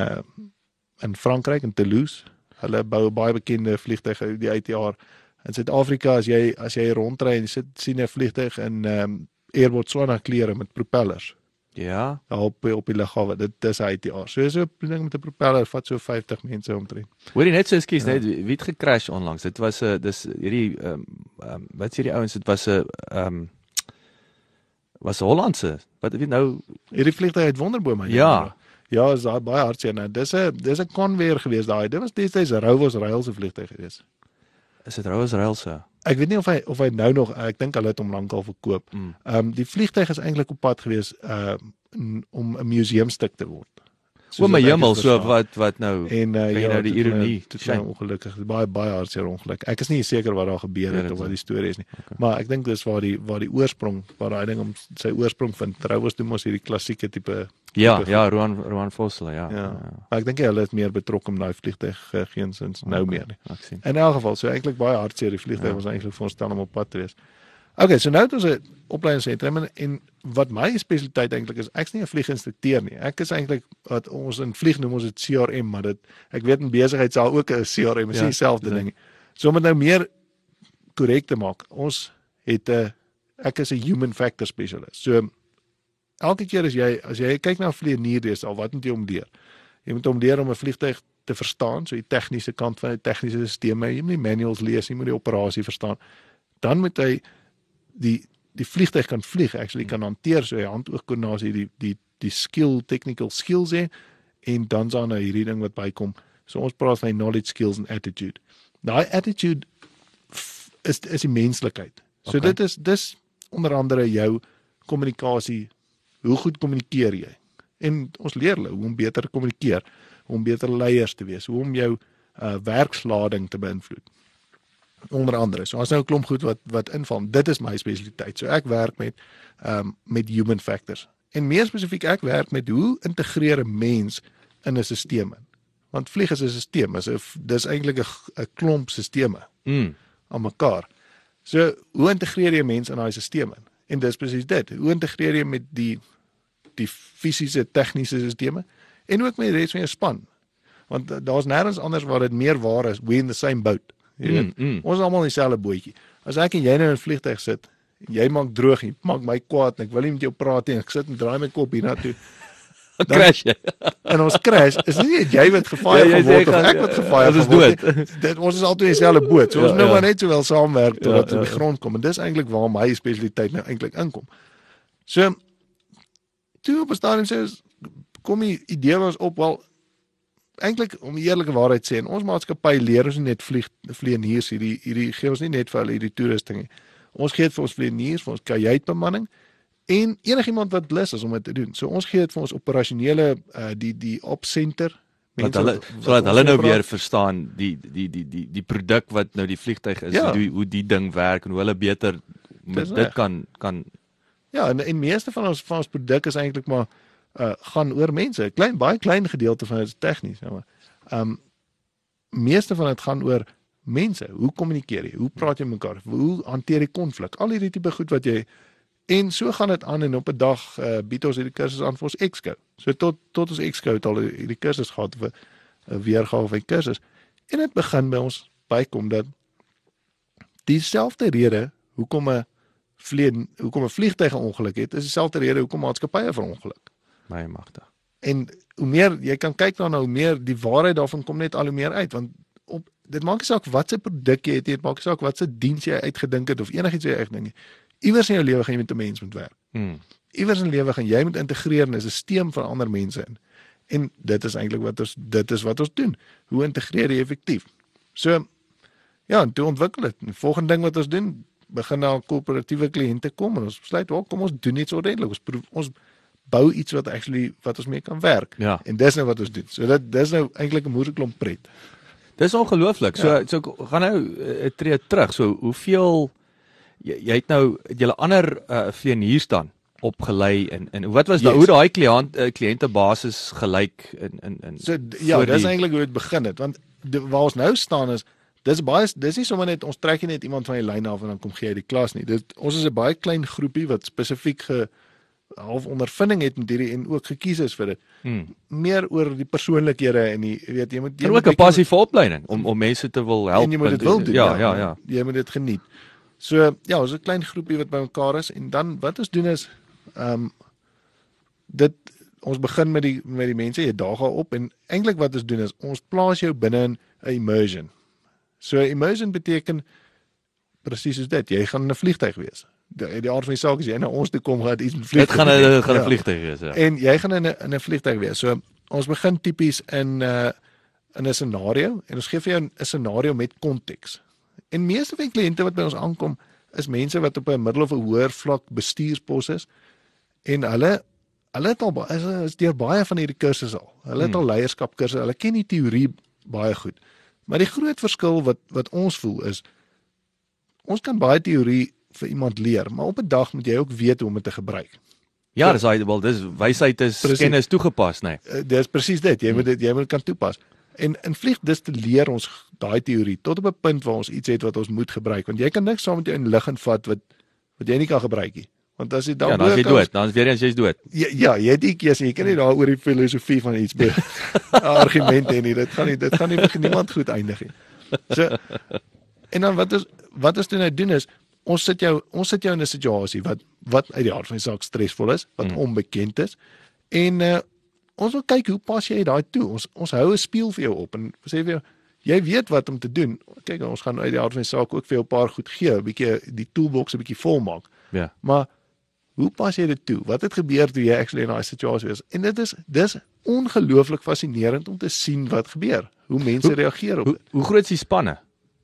in Frankryk in Toulouse. Hulle bou baie bekende vliegtuie, die ITR. In Suid-Afrika as jy rondry en jy sien 'n vliegtuig in Air Botswana klere met propellers. Ja. Op die lughawe. Dit is ITR. So 'n ding met 'n propeller vat so 50 mense omtrent. Hoorie net so ekskuus, net wie het gecrash onlangs? Dit was dis hierdie wat sê die ouens, dit was 'n was Hollandse. Wat weet nou hierdie vliegtuig uit Wonderbome. Ja. Ja, is baie hartseer nou. Dis 'n Convair gewees daai. Dit was destyds Rowers Rail se vliegtuig gewees. Is dit Rowers Rail se? Ek weet nie of hy nou nog, ek dink hulle het hom lankal verkoop. Die vliegtuig is eintlik op pad gewees om 'n museumstuk te word. O my hemel, so wat nou. En nou die ironie. Dit is nou ongelukkig. Baie hartseer ongeluk. Ek is nie seker wat daar gebeur het of wat die storie is nie. Okay. Maar ek dink dis waar die oorsprong, waar daai ding om sy oorsprong vind. Rowers doen mos hierdie klassieke tipe. Ja, Roan Vosloo, ja. Maar ek dink hulle is meer betrokke om daai vliegtuig geensins nou meer nie. Ek sien. In elk geval, so eintlik baie hartseer, die vliegtuig was eintlik voorstel om op pad te wees. Okay, so nou het ons 'n opleidingsentrum en wat my spesialiteit eintlik is, ek's nie 'n vlieginstrukteur nie. Ek is eintlik wat ons in vlieg noem ons dit CRM, maar ek weet in besigheid sal ook 'n CRM is dieselfde ding. So om dit nou meer korrek te maak. Ons het ek is 'n human factor specialist. So elke keer as jy kyk na 'n vlieënier al wat moet jy hom leer? Jy moet hom leer om 'n vliegtuig te verstaan, so die tegniese kant van die tegniese stelsels, jy moet die manuals lees, jy moet die operasie verstaan. Dan moet hy die vliegtuig kan vlieg, actually kan hanteer, so hy hand-oog-koördinasie, die technical skills hê, en dan is daar nou hierdie ding wat bykom. So ons praat van knowledge, skills en attitude. Daai attitude is die menslikheid. So dis onder andere jou kommunikasie, hoe goed kommunikeer jy? En ons leer hulle hoe om beter te kommunikeer, hoe om beter leiers te wees, hoe om jou werkslading te beïnvloed. Onder andere. So as nou 'n klomp goed wat inval. Dit is my spesialiteit. So ek werk met human factors. En meer spesifiek ek werk met hoe integreer 'n mens in 'n stelsel in. Want vlieg is 'n stelsel. Dis eintlik 'n klomp stelsels aan mekaar. So hoe integreer jy 'n mens in daai stelsel in? En dis presies dit. Hoe integreer jy met die fisiese, tegniese stelsels en ook met die res van jou span? Want daar's nêrens anders waar dit meer waar is, we in the same boat. Ons is almal in dieselfde bootjie. As ek en jy nou in 'n vliegtuig sit, jy maak droog, jy maak my kwaad en ek wil nie met jou praat nie, ek sit en draai my kop hiernatoe. Dan crash jy. En ons crash, is nie jy wat gefire geword of ek wat gefire geword. Ons is altyd in dieselfde boot. So ons nou maar net sowel saamwerk totdat ons op die grond kom en dis eintlik waar my spesialiteit nou eintlik inkom. So toe op 'n stadium sê kom die idee was op wel eintlik om die eerlike waarheid sê, in ons maatskappy leer ons nie net vlieëniers hierdie gee ons nie net vir hulle hierdie toerusting nie. Ons gee dit vir ons vlieëniers, vir ons kajuitbemanning en enigiemand wat lus is om dit te doen. So ons gee dit vir ons operasionele die opcenter sodat hulle nou weer verstaan die produk wat nou die vliegtuig is, hoe die ding werk en hoe hulle beter met dit kan Ja, en meeste van ons produk is eintlik maar gaan oor mense. Baie klein gedeelte van dit is tegnies, maar meeste van dit gaan oor mense. Hoe kommunikeer jy? Hoe praat jy met mekaar? Hoe hanteer jy konflik? Al hierdie tipe goed wat jy en so gaan dit aan en op 'n dag bied ons hierdie kursus aan vir ons Exco. So tot ons Exco het al hierdie kursus gehad of 'n weergawe van die kursus. En dit begin by ons bykom dat dieselfde rede hoekom 'n vliegtuig ongeluk het, is dieselfde rede hoekom maatskappye verongeluk. My magtig. En hoe meer jy kan kyk daarna, hoe meer die waarheid daarvan kom net al hoe meer uit, want dit maak nie saak wat se produk jy het, dit maak nie saak wat se diens jy uitgedink het of enigiets jy uitgedink het. Iewers in jou lewe gaan jy met 'n mens moet werk. Iewers in die lewe gaan jy moet integreer in 'n stelsel van ander mense in. En dit is eintlik wat ons doen. Hoe integreer jy effektief? So ja, en toe ontwikkel dit. Die volgende ding wat ons doen, begin na korporatiewe kliënte kom en ons besluit, kom ons doen iets ordentlik. Ons bou iets wat ons mee kan werk. Ja. En dis nou wat ons doen. So dis nou eintlik 'n moeëklomp pret. Dis ongelooflik. So gaan nou 'n tree terug. So hoeveel jy het nou julle ander vlieëniers dan opgelei en wat was hoe daai kliëntebasis gelyk in So ja, dis eintlik hoe dit begin het, want waar ons nou staan is dis nie sommer net ons trek nie net iemand van die lyn af en dan kom gee hy die klas nie. Ons is 'n baie klein groepie wat spesifiek half ondervinding het met hierdie en ook gekies is vir dit. Meer oor die persoonlikhede en jy moet ook 'n passie vir opleiding om mense te wil help. En jy moet dit wil doen. Ja. Jy moet dit geniet. So ja, ons is 'n klein groepie wat bymekaar is en dan wat ons doen is ons begin met die mense, jy daag op en eintlik wat ons doen is ons plaas jou binne in 'n immersion. So immersion beteken presies soos dit, jy gaan in 'n vliegtuig wees. Die aard van die saak is jy na ons toe kom gaan iets met vliegtuig. Dit gaan 'n vliegtuig wees, ja. En jy gaan in 'n vliegtuig wees. So ons begin tipies in 'n scenario en ons gee vir jou 'n scenario met konteks. En meeste van die kliënte wat by ons aankom is mense wat op 'n middel of 'n hoër vlak bestuurspos is en hulle het al is deur baie van hierdie kursusse al. Hulle het al leierskapkursusse, hulle ken die teorie baie goed. Maar die groot verskil wat ons voel is ons kan baie teorie vir iemand leer, maar op 'n dag moet jy ook weet hoe om dit te gebruik. Ja, dis wysheid is kennis toegepas, nee. Dis presies dit. Jy moet dit kan toepas. En in dis te leer ons daai teorie tot op 'n punt waar ons iets het wat ons moet gebruik, want jy kan niks saam met jou in lug invat wat jy nie kan gebruik nie. Want as jy dan dan is jy dood, dan is weer eens jy's dood. Ja, jy het die keuse, jy kan nie daar oor die filosofie van iets argumente hê nie. Dit gaan nie vir niemand goed eindig nie. So en dan wat ons nou doen is ons sit jou in 'n situasie wat uit die aard van die saak stresvol is, wat onbekend is en ons wil kyk hoe pas jy daai toe. Ons hou 'n spieël vir jou op en sê vir jou jy weet wat om te doen. Kyk, ons gaan uit die aard van die saak ook vir jou 'n paar goed gee, 'n bietjie die toolbox 'n bietjie vol maak. Ja. Maar hoe pas jy dit toe? Wat het gebeur toe jy actually in daai situasie was? En dis ongelooflik fascinerend om te sien wat gebeur. Hoe mense reageer op dit. Hoe groot is die spanne?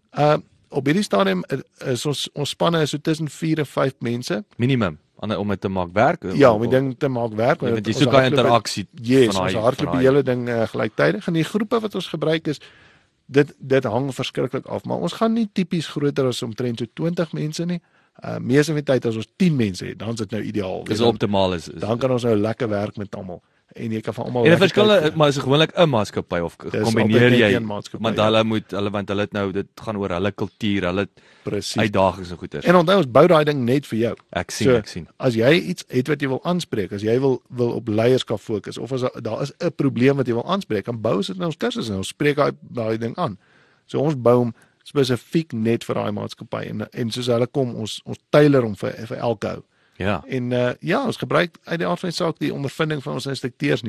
Op hierdie stadium is ons spanne is so tussen 4 en 5 mense Minimum om dit te maak werk. Ja, om die ding te maak werk. Want jy soek 'n interaksie van ons hardloop die hele ding gelyktydig en die groepe wat ons gebruik is dit hang verskriklik af, maar ons gaan nie tipies groter as omtrent so 20 mense nie. Meeste van die tyd as ons 10 mense het, dan is dit nou ideaal. Dis optimaal is. Dan kan ons nou lekker werk met almal. En jy kan van almal. En 'n verskil, maar is gewoonlik 'n maatskappy of kombineer jy? Want hulle het nou dit gaan oor hulle kultuur, hulle uitdagings en goeders. En onthou ons bou daai ding net vir jou. Ek sien. As jy iets het wat jy wil aanspreek, as jy wil op leierskap fokus of as daar is 'n probleem wat jy wil aanspreek, dan bou ons dit in ons kursus en ons spreek daai ding aan. So ons bou hom spesifiek net vir daai maatskappy en soos hulle kom ons tailor hom vir elke ou. Ja. En ons gebruik uit die aard van die saak die ondervinding van ons instrukteurs.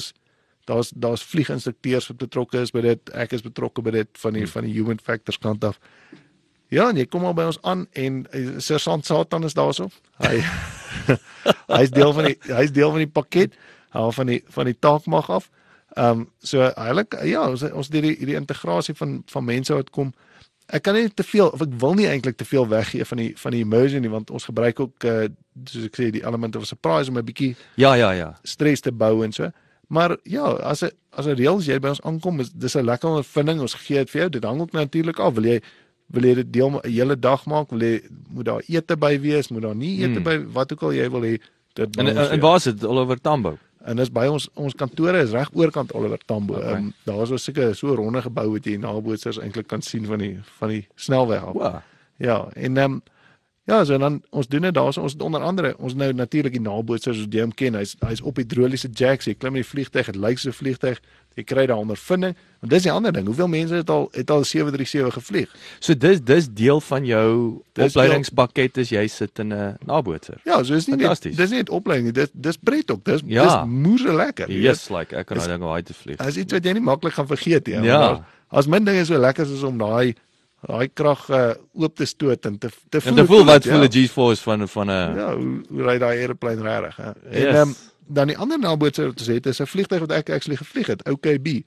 Daar's vlieginstrukteurs wat betrokke is by dit. Ek is betrokke by dit van die human factors kant af. Ja, en jy kom al by ons aan en Sergeant Satan is daarso. Hy's deel van die pakket, haal van die taakmag af. So eintlik ja, ons hierdie integrasie van mense wat kom. Ek kan nie te veel of ek wil nie eintlik te veel weggee van die immersion nie, want ons gebruik ook soos ek sê die element of surprise om 'n bietjie stres te bou en so. Maar ja, as 'n reëls jy by ons aankom, dis 'n lekker ondervinding. Ons gee dit vir jou. Dit hang ook natuurlik af. Wil jy dit deel 'n hele dag maak? Moet daar ete by wees? Moet daar nie ete by? Wat ook al jy wil hê. En waar is dit? All over Tambo? En dis by ons kantore is reg oorkant Oliver Tambo. Okay. Daar is seker so 'n ronde gebou wat jy nabootsers eintlik kan sien van die snelweg af. Wow. Ja, en so dan ons doen dit daar so ons onder andere ons nou natuurlik die nabootsers soos jy hom ken. Hy's op hidroliese jacks. Jy klim in die vliegtuig, dit lyk so 'n vliegtuig. Jy kry daar ondervinding. Want dis die ander ding. Hoeveel mense het al 737 gevlieg? So dis deel van jou opleidingspakket as jy sit in 'n nabootser. Ja, so is nie dis nie 'n opleiding nie. Dis pret ook. Dis moeë lekker. Yes, like ek kan nou dink hoe hy te vlieg. Dis iets wat jy nie maklik gaan vergeet nie. Ja. As min dinge so lekker is om daai krag oop te stoot en te voel. En te voel wat voel 'n G-force van 'n ja, hoe ry daai aeroplane regtig, hè. Yes. En dan die ander nabootser wat ons het is 'n vliegtuig wat ek actually gevlieg het, OKB.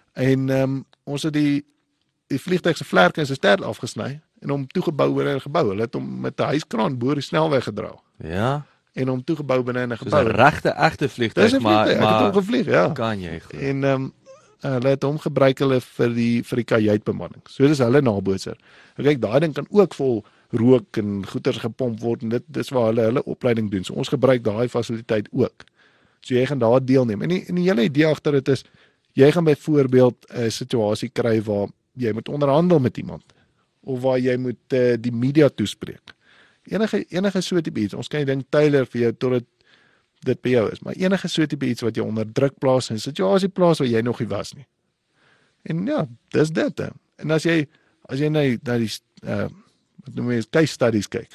En ons het die vliegtuig se vlerke en sy stert afgesny en hom toegebou binne 'n gebou. Hulle het hom met 'n hyskraan bo die snelweg gedra. Ja. En hom toegebou binne 'n gebou. Dis 'n regte egte vliegtuig, maar ek het hom gevlieg, ja. Kan jy glo. En hulle het hom gebruik vir die kajuitbemanning. So dis hulle nabootser. Kyk, daai ding kan ook vol rook en goeters gepomp word en dis waar hulle opleiding doen. So ons gebruik daai fasiliteit ook. So jy gaan daar deelneem. En die hele idee agter dit is jy gaan byvoorbeeld 'n situasie kry waar jy moet onderhandel met iemand of waar jy moet die media toespreek. Enige so tipe iets. Ons kan jy dink Taylor vir jou tot dit by jou is, maar enige so tipe iets wat jou onder druk plaas en 'n situasie plaas waar jy nog nie was nie. En ja, dis dit. En as jy nou na die wat noem jy case studies kyk.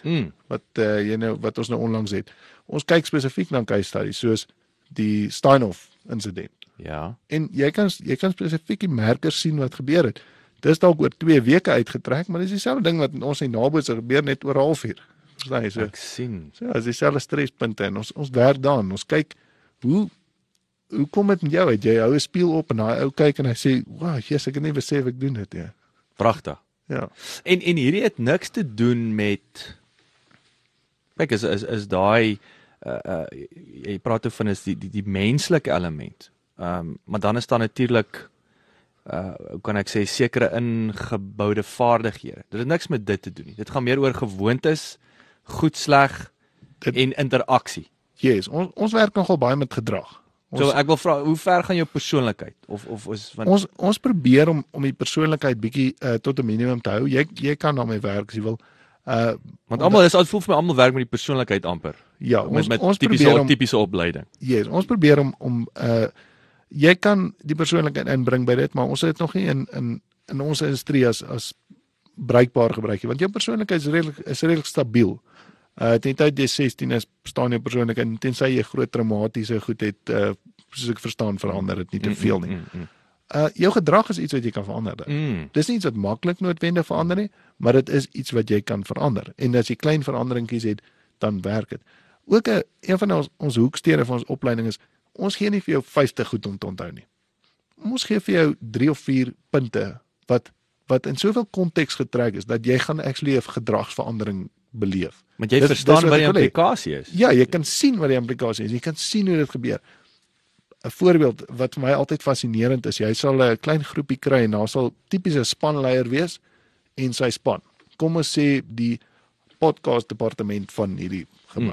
Wat ons nou onlangs het. Ons kyk spesifiek na case studies soos die Steinhoff insident. Ja. En jy kan spesifiek die merkers sien wat gebeur het. Dis dalk oor 2 weke uitgetrek, maar dis dieselfde ding wat in ons in nabootser gebeur net oor 'n halfuur. Verstaan jy? So ek sien. So as dieselfde strespunte en ons werk daaraan. Ons kyk hoe kom dit met jou uit? Jy hou 'n spieël op en daai ou kyk en hy sê, "Wow, yes, ek het nie besef ek doen dit nie." Pragtig. Ja. En hierdie het niks te doen met kyk is daai jy praat oor van is die menslike element. Maar dan is daar natuurlik hoe kan ek sê sekere ingeboude vaardighede. Dit het niks met dit te doen nie. Dit gaan meer oor gewoontes, goed sleg en interaksie. Yes, ons werk nogal baie met gedrag. So ek wil vra, hoe ver gaan jou persoonlikheid of is van ons probeer om die persoonlikheid bietjie tot 'n minimum te hou. Jy kan daarmee werk as jy wil. Want almal is voel vir my almal werk met die persoonlikheid amper. Ja, met tipiese opleiding. Yes, ons probeer om jy kan die persoonlikheid inbring by dit, maar ons het nog nie in ons industrie as bruikbaar gebruik nie, want jou persoonlikheid is redelik stabiel. Ten tyd jy 16 is, staan jou persoonlikheid tensy jy groot traumatiese goed het, soos ek verstaan, verander dit nie te veel nie. Jou gedrag is iets wat jy kan verander. Dis nie iets wat maklik noodwendig verander nie, maar dit is iets wat jy kan verander. En as jy klein veranderingkies het, dan werk dit. Ook een van ons hoekstene van ons opleiding is, ons gee nie vir jou 50 goed om te onthou nie. Ons gee vir jou 3 of 4 punte wat in soveel konteks getrek is dat jy gaan actually 'n gedragsverandering beleef. Want jy verstaan wat die implikasie is. Ja, jy kan sien wat die implikasie is. Jy kan sien hoe dit gebeur. 'n Voorbeeld wat vir my altyd fascinerend is, jy sal 'n klein groepie kry en daar sal tipiese spanleier wees en sy span. Kom ons sê die podcast departement van hierdie gebou.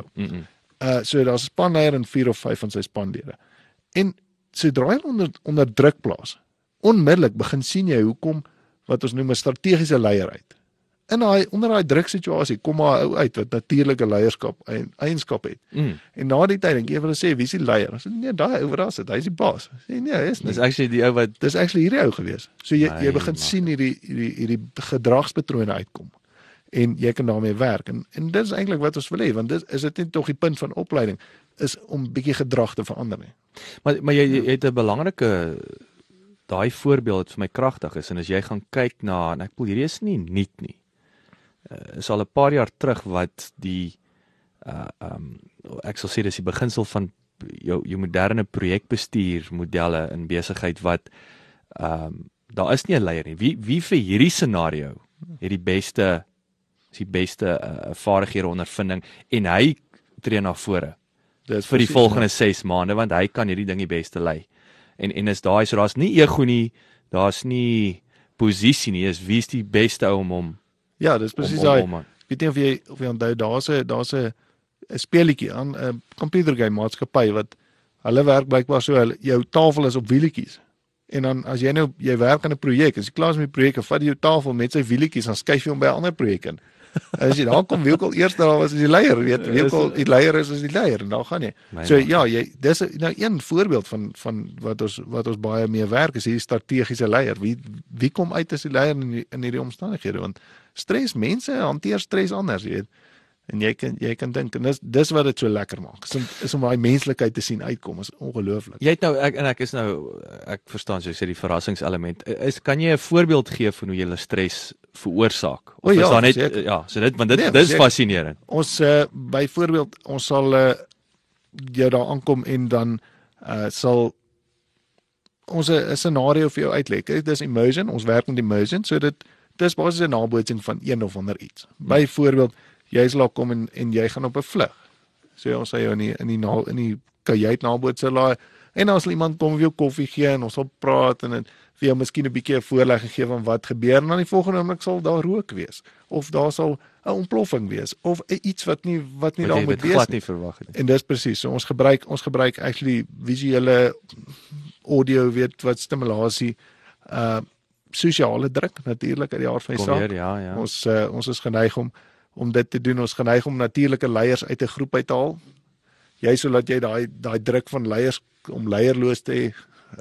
So daar's 'n spanleier en 4 of 5 van sy spanlede. En sodra hy onder druk plaas, onmiddellik begin sien jy hoekom wat ons noem 'n strategiese leier uit. Onder daai druksituasie kom maar 'n ou uit wat natuurlike leierskap en eienskap het. En na die tyd dink jy vir hulle sê, wie is die leier? Hulle sê nee, daai ou was dit, hy is die baas. Sê nee, hy is nie. Dis actually die ou wat dis actually hierdie ou gewees. So jy begin sien hierdie gedragspatrone uitkom. En jy kan daarmee werk. En dit is eintlik wat ons wil hê, want dit is dit net tog die punt van opleiding is om bietjie gedrag te verander nie. Maar jy het 'n belangrike daai voorbeeld wat vir my kragtig is en as jy gaan kyk na en ek bedoel hierdie is nie nuut nie. Is al 'n paar jaar terug wat die ek sal sê dis die beginsel van jou moderne projekbestuurmodelle in besigheid wat daar is nie 'n leier nie. Wie vir hierdie scenario het die beste vaardighede ondervinding en hy tree na vore vir die volgende 6 maande want hy kan hierdie ding die beste lei. En is daai so daar's nie ego nie, daar's nie posisie nie, is wie's die beste ou om Ja, dis presies daai. Weet nie of jy onthou daar's 'n speletjie aan 'n computergame maatskappy wat hulle werk blykbaar so jou tafel is op wielietjies. En dan as jy werk aan 'n projek, as jy klaar is met die projek, vat jy jou tafel met sy wielietjies dan skuif jy hom by 'n ander projek in. As jy daar kom, wie ook al eers daar was as die leier, weet wie ook al die leier is as die leier en dan gaan jy. So ja, dis nou een voorbeeld van wat ons baie mee werk is hierdie strategiese leier. Wie kom uit as die leier in hierdie omstandighede want mense hanteer stres anders, jy weet. En jy kan dink en dis wat dit so lekker maak. Is om daai menslikheid te sien uitkom, is ongelooflik. Jy het nou ek verstaan so ek sê die verrassingselement. Kan jy 'n voorbeeld gee van hoe jy hulle stres veroorsaak? Of is daar net so dit want dit is fascinerend. Ons byvoorbeeld ons sal jou daar aankom en dan sal ons 'n scenario vir jou uitlê. Dis immersion, ons werk met immersion, so dis basies 'n nabootsing van een of ander iets. Byvoorbeeld jy sal kom en jy gaan op 'n vlug. So ons sê jou in die kajuit nabootsing laai en dan sal iemand kom vir jou koffie gee en ons sal praat en vir jou miskien 'n bietjie 'n voorlegging gee van wat gebeur en dan die volgende oomblik sal daar rook wees of daar sal 'n ontploffing wees of iets wat nie daar moet wees nie verwag het. En dis presies. So ons gebruik actually visuele audio wat stimulasie sosiale druk natuurlik uit die aard van die saak. Ja. Ons is geneig om dit te doen. Ons geneig om natuurlike leiers uit 'n groep uit te haal. Jy sodat jy daai druk van leiers om leierloos te hê.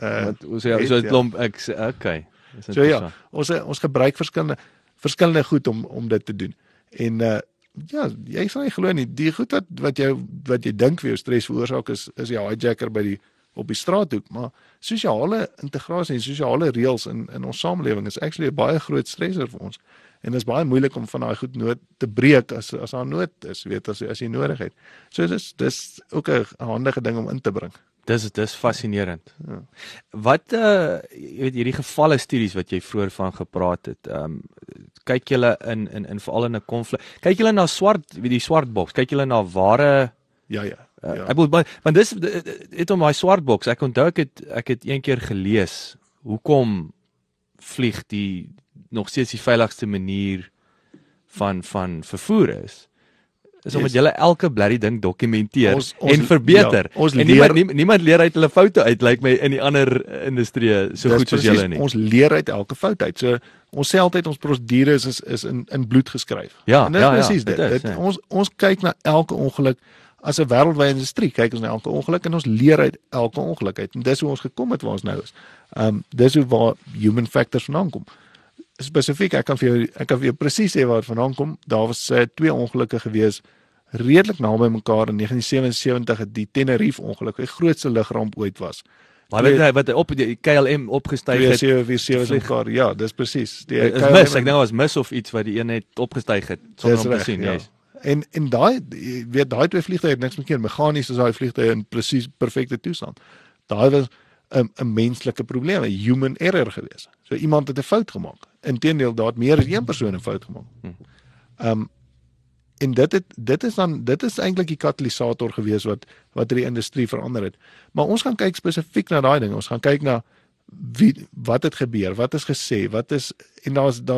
So dit klomp okay. So ja, ons gebruik verskillende goed om dit te doen. En ja, jy sal nie glo nie, die goed wat jy dink vir jou stres veroorsaak is die hijacker op die straathoek, maar sosiale integrasie en sosiale reëls in ons samelewing is actually 'n baie groot stresser vir ons. En dit is baie moeilik om van daai goed nood te breek as daar nood is, weet as jy nodig het. So dis ook 'n handige ding om in te bring. Dis fascinerend. Ja. Wat jy weet hierdie gevalle studies wat jy vroeër van gepraat het. Kyk julle in veral in 'n konflik. Kyk julle na die swart boks. Kyk julle na ware Ja. Ek bedoel want dis het om daai swart boks. Ek onthou ek het een keer gelees hoekom vlieg die nog steeds die veiligste manier van vervoer is omdat julle elke blerrie ding dokumenteer en verbeter. En niemand leer uit hulle foute uit, lyk my in die ander industrie so goed soos julle nie. Ons leer uit elke fout uit. So ons sê altyd ons prosedures is in bloed geskryf. Ja, en dit presies dit. Ons kyk na elke ongeluk as 'n wêreldwye industrie. Kyk ons na elke ongeluk en ons leer uit elke ongeluk uit. En dis hoe ons gekom het waar ons nou is. Dis hoe waar human factors vandaan kom. Spesifiek, ek kan vir jou presies sê waar dit vandaan kom. Daar was 2 ongelukke gewees redelik naby mekaar in 1977 het die Tenerife ongeluk, die grootste lugramp ooit was. Maar wat op die KLM opgestyg het. 747 mekaar. Ja, dis presies. Die KLM mis, ek dink was mis of iets wat die een net opgestyg het sonder om te sien, ja. En daai 2 vliegtye het niks meer meganies as daai vliegtye in presies perfekte toestand. Daai was 'n menslike probleem, 'n human error gewees. So iemand het 'n fout gemaak. Inteendeel, daar het meer as een persoon 'n fout gemaak. En dit is eintlik die katalisator gewees wat die industrie verander het. Maar ons gaan kyk spesifiek na daai ding. Ons gaan kyk na wat het gebeur, wat is gesê, en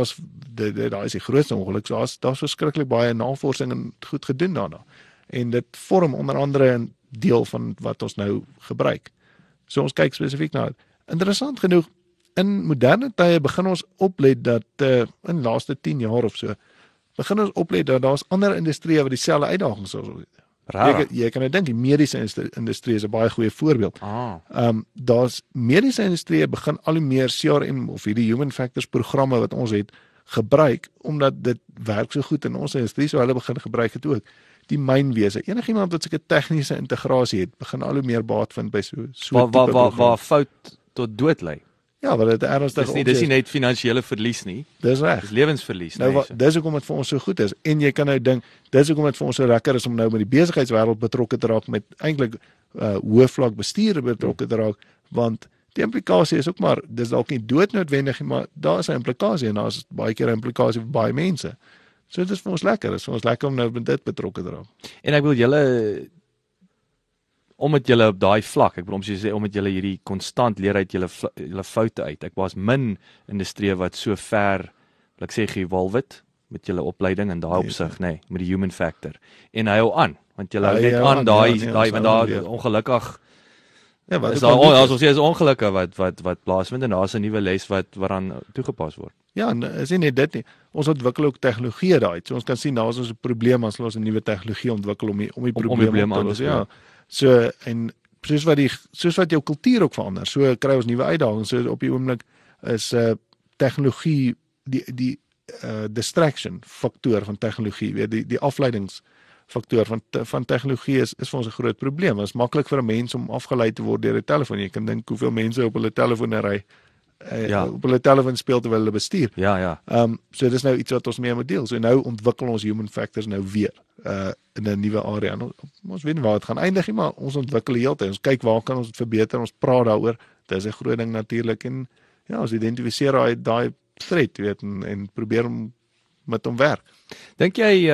daar is die grootste ongeluk. So daar's verskriklik baie navorsing en goed gedoen daarna. En dit vorm onder andere 'n deel van wat ons nou gebruik. So ons kyk spesifiek na. Interessant genoeg, in moderne tye begin ons oplet dat in die laaste 10 jaar of so begin ons oplet dat daar's ander industrieë wat dieselfde uitdagings het. Jy kan dink die mediese industrie is 'n baie goeie voorbeeld. Daar's mediese industrie begin al hoe meer CRM of hierdie human factors programme wat ons het gebruik omdat dit werk so goed in ons industrie, so hulle begin gebruik dit ook. Die mynwese, enigiemand wat sulke tegniese integrasie het, begin al hoe meer baat vind by so waar fout tot dood lei. Ja, want dit ernstig Dis nie net finansiële verlies nie. Dis reg. Dis lewensverlies, Nou nee. dis hoekom dit vir ons so goed is. En jy kan nou dink, dis hoekom dit vir ons so lekker is om nou met die besigheidswêreld betrokke te raak, met eintlik hoë vlak bestuur betrokke te raak, want die implikasie is ook maar, dis dalk nie doodnoodwendig nie, maar daar is 'n implikasie en daar is baie keer 'n implikasie vir baie mense. So dit is vir ons lekker, dit is vir ons lekker om nou met dit betrokke te raak. En ek wil julle omdat julle op daai vlak, ek bedoel om soos jy sê, omdat julle hierdie konstant leer uit julle foute uit. Ek was min industrie wat so ver, wil ek sê, geëvolve het met julle opleiding in daai opsig, nê, met die human factor. En hy hou aan, want julle hou net aan daai want daar ongelukkig Ja, wat is daar as ons sê is ongelukke wat plaasvind en daar's 'n nuwe les wat aan toegepas word. Ja, en is nie net dit nie. Ons ontwikkel ook tegnologie daai. So ons kan sien daar is ons 'n probleem as ons 'n nuwe tegnologie ontwikkel om die probleem aan te los. Ja. So en soos wat jou kultuur ook verander, so kry ons nuwe uitdagings. So op die oomblik is tegnologie die distraction faktor van tegnologie, weet die afleidingsfaktor van tegnologie is vir ons 'n groot probleem. Dit is maklik vir 'n mens om afgelei te word deur 'n telefoon. Jy kan dink hoeveel mense op hulle telefone ry. Op hulle telefoon speel terwyl hulle bestuur. Ja. So dis nou iets wat ons mee moet deel. So nou ontwikkel ons human factors nou weer in 'n nuwe area. En ons weet nie waar dit gaan eindig nie, maar ons ontwikkel heeltyd. Ons kyk waar kan ons dit verbeter. Ons praat daaroor. Dis 'n groot ding natuurlik en ja, ons identifiseer daai threat, weet en probeer om met hom werk. Dink jy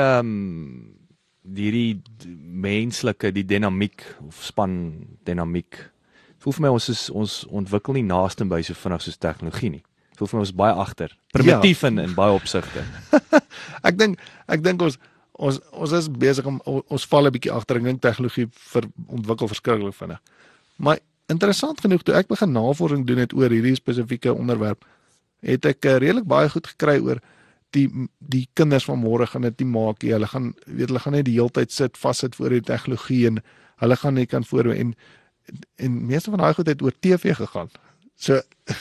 hierdie menslike die dinamiek of span dinamiek voel vir my ons ontwikkel nie naaste by so vinnig soos tegnologie nie. Voel vir my ons baie agter. Primitief in baie opsigte. Ek dink ons is besig om ons val 'n bietjie agter. Ek dink tegnologie ontwikkel verskriklik vinnig. Maar interessant genoeg toe ek begin navorsing doen het oor hierdie spesifieke onderwerp, het ek redelik baie goed gekry oor die kinders van môre gaan dit nie maak nie. Hulle gaan net die hele tyd vassit voor die tegnologie en hulle gaan net kan voor en meeste van daai goed het oor TV gegaan. So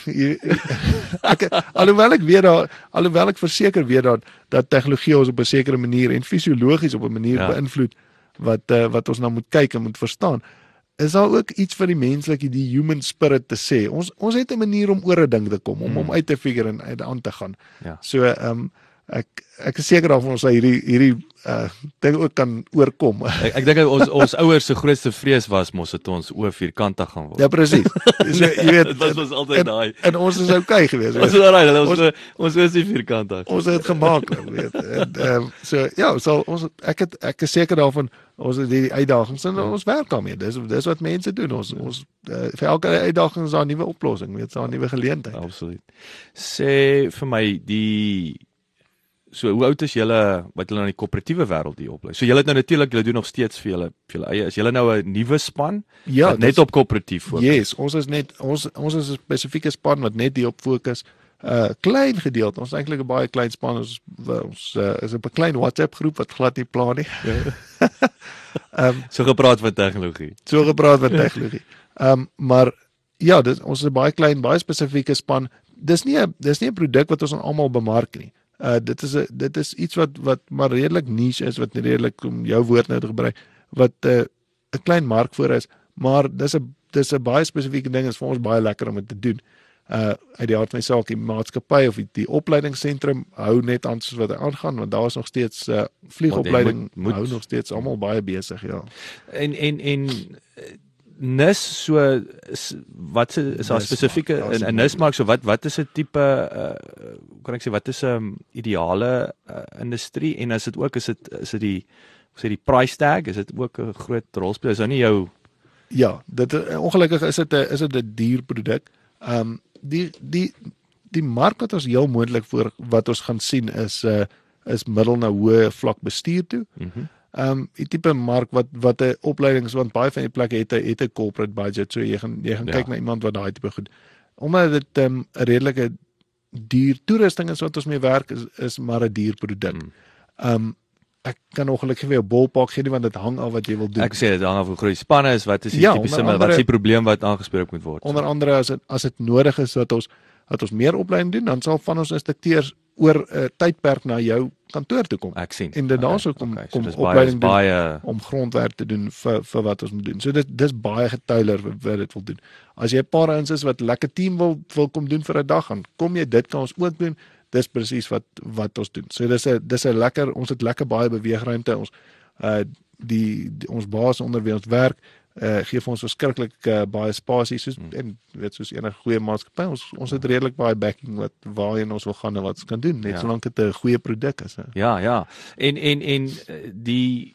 alhoewel ek verseker weet dat tegnologie ons op 'n sekere manier en fisiologies op 'n manier beïnvloed wat ons nou moet kyk en moet verstaan, is daar ook iets vir die menslike, die human spirit te sê. Ons het 'n manier om oor 'n ding te kom, om uit te figure en uit aan te gaan. Ja. So ek is seker daarvan ons sal hierdie ding ook kan oorkom. Ek dink ons ouers se grootste vrees was mos dat ons oor vierkantig gaan word. Ja, presies. So, jy weet, dit was altyd daai. En ons is okay geweest. Ons is alright, ons is nie vierkantig. Ons het gemaak, weet. En so ja, ek is seker daarvan ons het die uitdagings en ons werk daarmee. Dis wat mense doen. Ons vir elke uitdaging is daar 'n nuwe oplossing, weet, daar 'n nuwe geleentheid. Absoluut. Sê vir my so hoe oud is julle wat julle in die koöperatiewe wêreld hier oplei? So julle het nou natuurlik julle doen nog steeds vir julle eie. Is julle nou 'n nuwe span? Ja, wat net op koöperatief fokus. Yes, ons is 'n spesifieke span wat net hierop fokus. Klein gedeelte. Ons is eintlik 'n baie klein span. Ons is 'n klein WhatsApp groep wat glad nie pla nie. So gepraat van tegnologie. Maar ja, ons is 'n baie klein, baie spesifieke span. Dis nie 'n produk wat ons aan almal bemark nie. Dit is iets wat maar redelik niche is, wat redelik om jou woord nou te gebruik, wat 'n klein mark voor is, maar dis 'n baie spesifieke ding, is vir ons baie lekker om dit te doen. Uit die aard van die saak, die maatskappy of die opleidingsentrum hou net aan soos wat hy aangaan, want daar is nog steeds vliegopleiding hou nog steeds almal baie besig, ja. En NIS, so wat is daar spesifieke in NIS maak, so wat is 'n tipe kan ek sê wat is 'n ideale industrie, en is dit die price tag, is dit ook 'n groot rolspel? Is dit nie jou ongelukkig is dit 'n duur produk. Die mark wat ons heel moontlik voor wat ons gaan sien is middel na hoë vlak bestuur toe. Die tipe mark wat 'n opleidings, want baie van die plekke het 'n corporate budget, so jy gaan kyk na iemand wat daai tipe goed. Omdat dit 'n redelike duur toerusting is wat ons mee werk, is maar 'n duur produk. Ek kan ongelukkig vir jou ballpark gee nie, want dit hang af wat jy wil doen. Ek sê dit hang af hoe groot die spanne is, wat is die tipiese, wat is die probleem wat aangespreek moet word? Onder andere as dit nodig is dat ons meer opleiding doen, dan sal van ons instrukteurs oor 'n tydperk na jou kantoor toe kom. Ek sien. En dit daarso kom so kom dis opleiding doen baie om grondwerk te doen vir wat ons moet doen. So dis baie getailer wat dit wil doen. As jy 'n paar ouens is wat lekker team wil kom doen vir 'n dag, dan kom jy dit kan ons ook doen. Dis presies wat ons doen. So dis 'n lekker, ons het lekker baie beweegruimte. Ons ons baas onder wie ons werk gee vir ons verskriklik baie spasie soos en weet soos enige goeie maatskappy ons het redelik baie backing waarheen ons wil gaan en wat ons kan doen net solank dit 'n goeie produk is. Ja. En die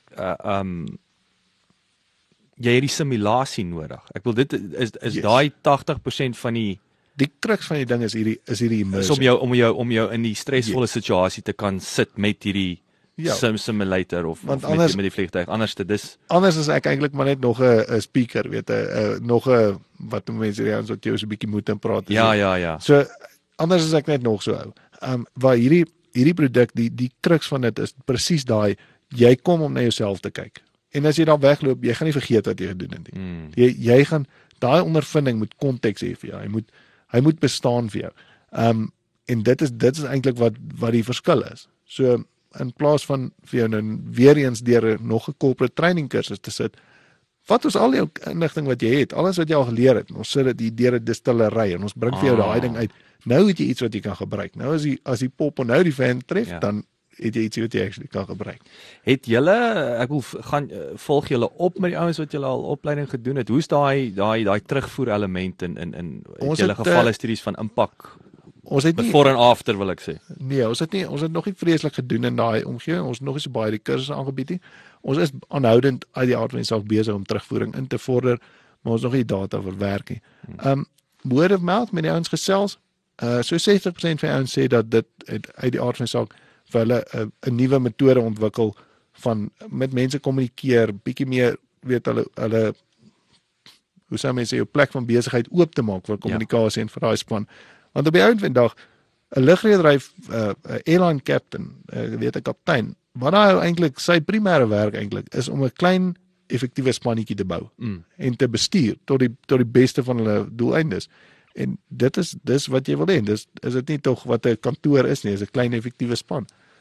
jy het die simulasie nodig. Ek wil dit is daai 80% van die kruks van die ding is hierdie immersie. Is om jou in die stresvolle situasie te kan sit met hierdie simulator of met die vliegtuig. Anders is ek eintlik maar net nog 'n speaker, weet nog 'n wat mense hier wat jy so 'n bietjie moet in praat. Ja. So anders is ek net nog so ou. Waar hierdie produk die kruks van dit is presies daai jy kom om na jouself te kyk. En as jy dan wegloop, jy gaan nie vergeet wat jy gedoen het nie. Jy gaan daai ondervinding moet konteks hê vir jou. Hy moet bestaan vir jou. En dit is eintlik wat die verskil is. So in plaas van vir jou nou weer eens deur nog 'n corporate training kursus te sit, vat ons al jou inligting wat jy het, alles wat jy al geleer het, ons sit dit hier deur 'n distillery en ons bring vir jou daai ding uit. Nou het jy iets wat jy kan gebruik. Nou as die pop en nou die fan tref, dan het jy iets wat jy actually kan gebruik. Het julle, ek wil volg julle op met die ouens wat julle al opleiding gedoen het. Hoe's daai terugvoer element in julle gevalle studies van impak? Ons het nie before and after wil ek sê. Nee, ons het nog nie vreeslik gedoen in daai omgewing. Ons het nog nie so baie die kursusse aangebied nie. Ons is aanhoudend uit die aard van die saak besig om terugvoering in te vorder, maar ons nog nie data verwerk nie. Word of mouth met die ouens gesels. So 60% van die ouens sê dat dit uit die aard van die saak vir hulle 'n nuwe metode ontwikkel van met mense kommunikeer, bietjie meer weet hulle hoe sou mense jou plek van besigheid oop te maak vir kommunikasie en vir daai span. Want op die einde van die dag 'n lugredery 'n airline captain, weet 'n kaptein, wat hy eintlik sy primêre werk eintlik is om 'n klein effektiewe spannetjie te bou en te bestuur tot die beste van hulle doeleindes. En dis wat jy wil hê. Dis is dit nie tog wat 'n kantoor is nie, is 'n klein effektiewe span.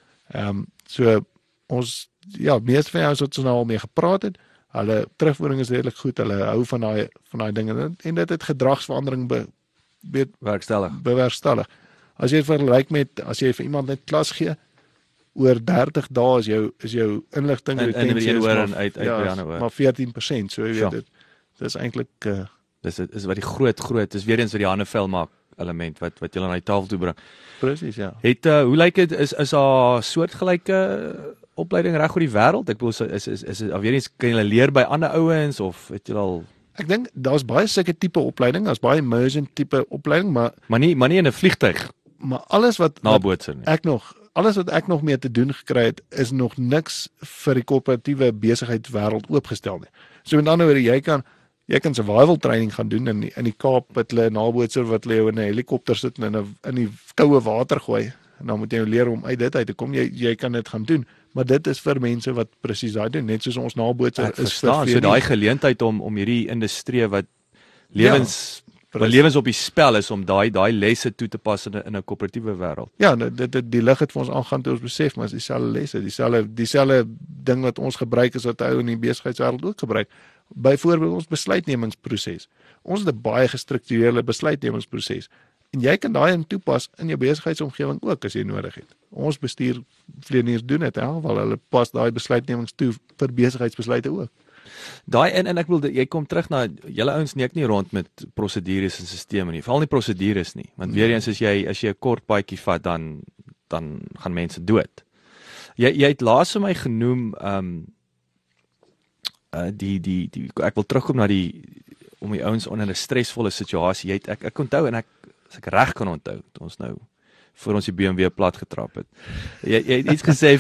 So ons meeste van ons wat ons nou al mee gepraat het, hulle terugvoering is redelik goed. Hulle hou van daai dinge en dit het gedragsverandering bewerkstellig. As jy vergelyk met as jy vir iemand net klas gee oor 30 dae is jou inligting retensie maar 14%, so jy weet dit. Dis eintlik dis wat die groot is weer eens wat die hande vel maak element wat jy aan die tafel toe bring. Presies, ja. Hoe lyk dit is daar soortgelyke opleiding reg oor die wêreld? Ek bedoel is weer eens kan jy leer by ander ouens of het jy al Ek dink daar's baie sulke tipe opleiding, daar's baie immersion tipe opleiding, maar nie in 'n vliegtuig. Maar alles wat nabootser nie. Alles wat ek nog mee te doen gekry het, is nog niks vir die korporatiewe besigheidswêreld oopgestel nie. So met ander woorde, jy kan survival training gaan doen in die Kaap met hulle nabootser wat hulle jou in 'n helikopter sit en in die koue water gooi. En dan moet jy leer om uit dit uit te kom. Jy kan dit gaan doen, maar dit is vir mense wat presies daai doen, net soos ons nabootser is vir so daai geleentheid om hierdie industrie wat lewens op die spel is om daai lesse toe te pas in 'n korporatiewe wêreld. Ja, die lig het vir ons aangaan toe ons besef, maar is dieselfde lesse, dieselfde ding wat ons gebruik is wat ou in die besigheidswêreld ook gebruik. Byvoorbeeld ons besluitnemingsproses. Ons het 'n baie gestruktureerde besluitnemingsproses. En jy kan daai toepas in jou besigheidsomgewing ook as jy nodig het. Ons bestuurvleiers doen dit, want hulle pas daai besluitnemings toe vir besigheidsbesluite ook. Daai en ek wil jy kom terug na julle ouens neek nie rond met prosedures en sisteme nie. Veral nie prosedures nie, want weer eens as jy 'n kort paadjie vat dan gaan mense dood. Jy het laas vir my genoem ek wil terugkom na om die ouens onder 'n stresvolle situasie. Ek onthou en as ek reg kan onthou, ons nou voor ons die BMW plat getrap het. Jy het iets gesê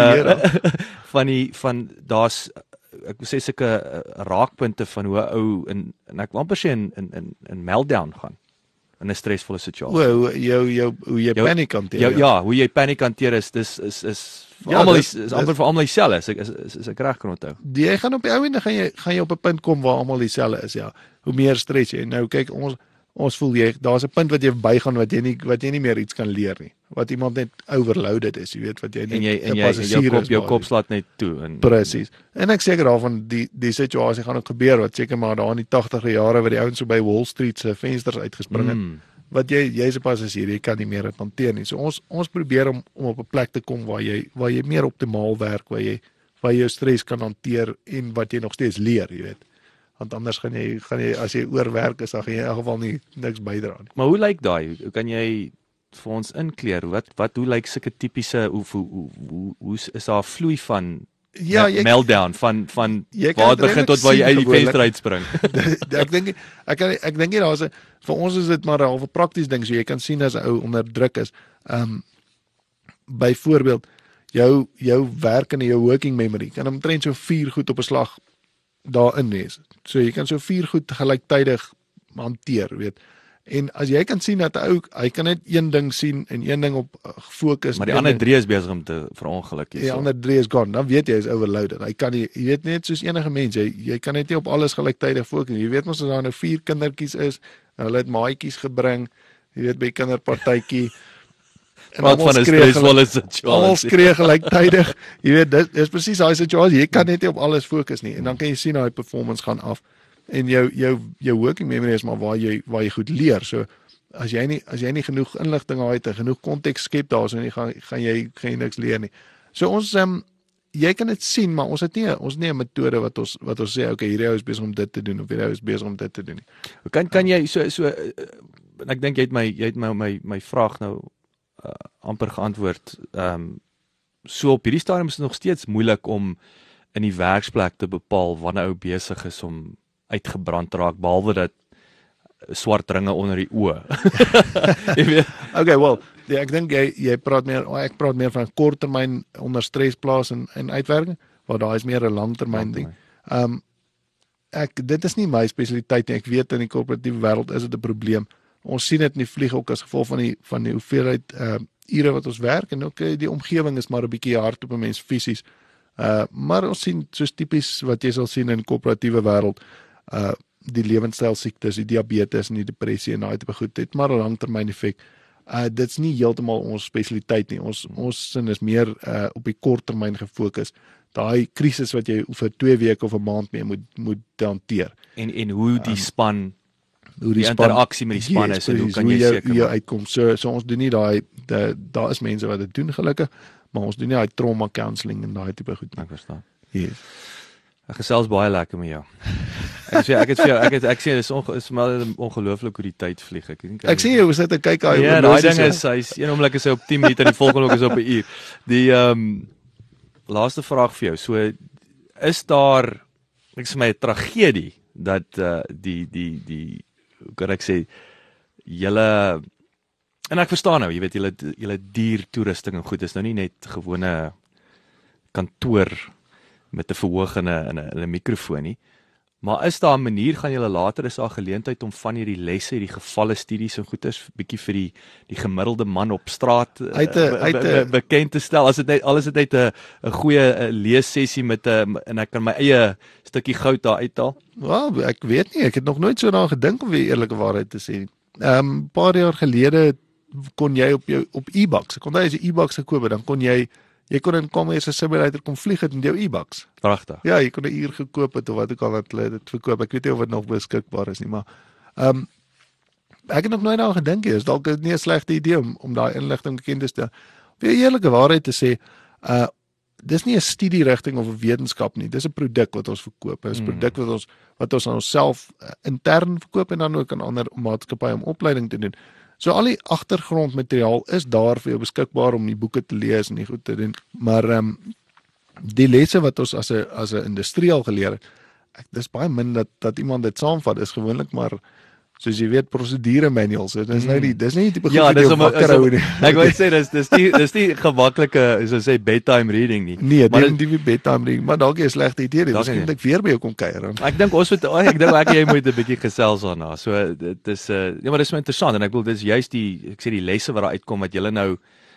van daar's ek wil sê sulke raakpunte van hoe ou en ek wil amper sê in meltdown gaan in 'n stresvolle situasie. Hoe jy paniek hanteer. Ja, hoe jy paniek hanteer is amper vir almal dieselfde, is ek reg kan onthou. Jy gaan op die ou ende gaan jy op 'n punt kom waar almal dieselfde is, ja. Hoe meer stres jy. Nou kyk ons voel daar's 'n punt wat jy bygaan wat jy nie meer iets kan leer nie. Wat iemand net overloaded is, jy weet wat jy net jou kop slaat net toe en presies. En ek seker daarvan die situasie gaan ook gebeur wat seker maar daar in die 80e jare wat die ouens so by Wall Street se vensters uitgespring het. Wat jy's 'n passasier, jy kan nie meer dit hanteer nie. So ons probeer om op 'n plek te kom waar jy meer optimaal werk, waar jy jou stres kan hanteer en wat jy nog steeds leer, jy weet. Want anders gaan jy as jy oorwerk is, dan gaan jy in elk geval niks bydra nie. Maar hoe lyk daai? Kan jy vir ons inkleer? Hoe lyk sulke tipiese hoe is daar 'n vloei van meltdown van waar dit begin tot waar jy uit die venster uitspring? Ek dink daar's vir ons is dit maar 'n halfe prakties ding, so jy kan sien as 'n ou onder druk is. Byvoorbeeld jou werk in jou working memory kan omtrent so 4 goed op 'n slag daarin wees. So jy kan so 4 goed gelyktydig hanteer, weet. En as jy kan sien dat hy kan net een ding sien en een ding op fokus, maar die ander 3 is besig om te verongeluk hierso. Die ander 3 is gone. Dan weet jy is overloaded. Hy kan nie, jy weet net soos enige mens, jy kan net nie op alles gelyktydig fokus. Jy weet mos as daar nou 4 kindertjies is, en hulle het maatjies gebring, jy weet by kinderpartytjie. Wat van 'n stresvolle situasie. Almal skree gelyktydig. Jy weet dit is presies daai situasie. Jy kan net nie op alles fokus nie en dan kan jy sien daai performance gaan af. En jou working memory is maar waar jy goed leer. So as jy nie genoeg inligting het en genoeg konteks skep daarso nie gaan jy niks leer nie. So ons jy kan dit sien, maar ons het nie 'n metode wat ons sê okay, hierdie ou is besig om dit te doen of hierdie ou is besig om dit te doen nie. Kan jy so ek dink jy het my vraag nou amper geantwoord. So op hierdie stadium is dit nog steeds moeilik om in die werksplek te bepaal wanneer ou besig is om uitgebrand raak, behalwe dat swart ringe onder die oë. Jy weet. Okay, well, ek dink ek praat meer van korttermyn onder stres plaas en uitwerking, waar daar is meer 'n langtermyn ding. Dit is nie my spesialiteit nie. Ek weet in die korporatiewe wêreld is dit 'n probleem. Ons sien dit in die vlieg ook as gevolg van die hoeveelheid ure wat ons werk en ook die omgewing is maar 'n bietjie hard op 'n mens fisies. Maar ons sien soos tipies wat jy sal sien in korporatiewe wêreld, die lewenstyl siektes, die diabetes en die depressie en daai tipe goed, het maar 'n langtermyn effek. Dit's nie heeltemal ons spesialiteit nie. Ons sin is meer op die korttermyn gefokus. Daai krisis wat jy vir 2 weke of 'n maand mee moet hanteer. En hoe die span die interaksie met die span is en hoe kan jy seker hoe jy uitkom. So ons doen nie daar is mense wat dit doen gelukkig, maar ons doen nie daai trauma counselling en daai tipe goed nie. Ek verstaan. Yes. Ek gesels baie lekker met jou. Ek sê dis maar ongelooflik hoe die tyd vlieg. Ek sien jy sit en kyk daai daai ding is hy's een oomblik is hy op 10 minute en die volgende oomblik is op 'n uur. Die laaste vraag vir jou. So is daar ek sê my 'n tragedie dat die hoe kan ek sê julle en ek verstaan nou, jy weet julle duur toerusting en goed is nou nie net gewone kantoor met 'n verhoog en 'n mikrofoon nie. Maar is daar 'n manier gaan julle later is daar geleentheid om van hierdie lesse, hierdie gevalle studies en goeders bietjie vir die gemiddelde man op straat bekend te stel as dit net alles net 'n goeie leessessie met en ek kan my eie stukkie goud daar uithaal? Wel, ek weet nie, ek het nog nooit so daaraan gedink om weer eerlike waarheid te sê. 'n Paar jaar gelede kon jy op e-bucks, ek onthou as jy e-bucks gekoop het, dan kon jy kon in Commerce Simulator kom vlieg het met jou e-bucks. Pragtig. Ja, jy kon 'n uur gekoop het of wat ook al wat hulle dit verkoop. Ek weet nie of dit nog beskikbaar is nie, maar ek het nog nooit daaraan gedink nie. Is dalk nie 'n slegte idee om daai inligting bekend te stel. Vir eerlike waarheid te sê, dis nie 'n studierigting of 'n wetenskap nie. Dis 'n produk wat ons verkoop. Dis 'n produk wat ons aan onsself intern verkoop en dan ook aan ander maatskappye om opleiding te doen. So al die agtergrondmateriaal is daar vir jou beskikbaar om die boeke te lees en die goed te doen. Maar die lesse wat ons as 'n industrie al geleer het, dis baie min dat iemand dit saamvat. Dis gewoonlik maar soos jy weet prosedure manuals. Dit is nou dis nie tipe goed wat jy wakker hou nie. Ek wil sê dis nie gemaklike soos sê bedtime reading nie. Nee, definitief bedtime reading, maar dalk is 'n slegte idee. Miskien moet ek weer by jou kom kuier. Ek dink jy moet 'n bietjie gesels daarna. So dit is ja, maar dis so interessant en ek bedoel dis juist die lesse wat daar uitkom wat julle nou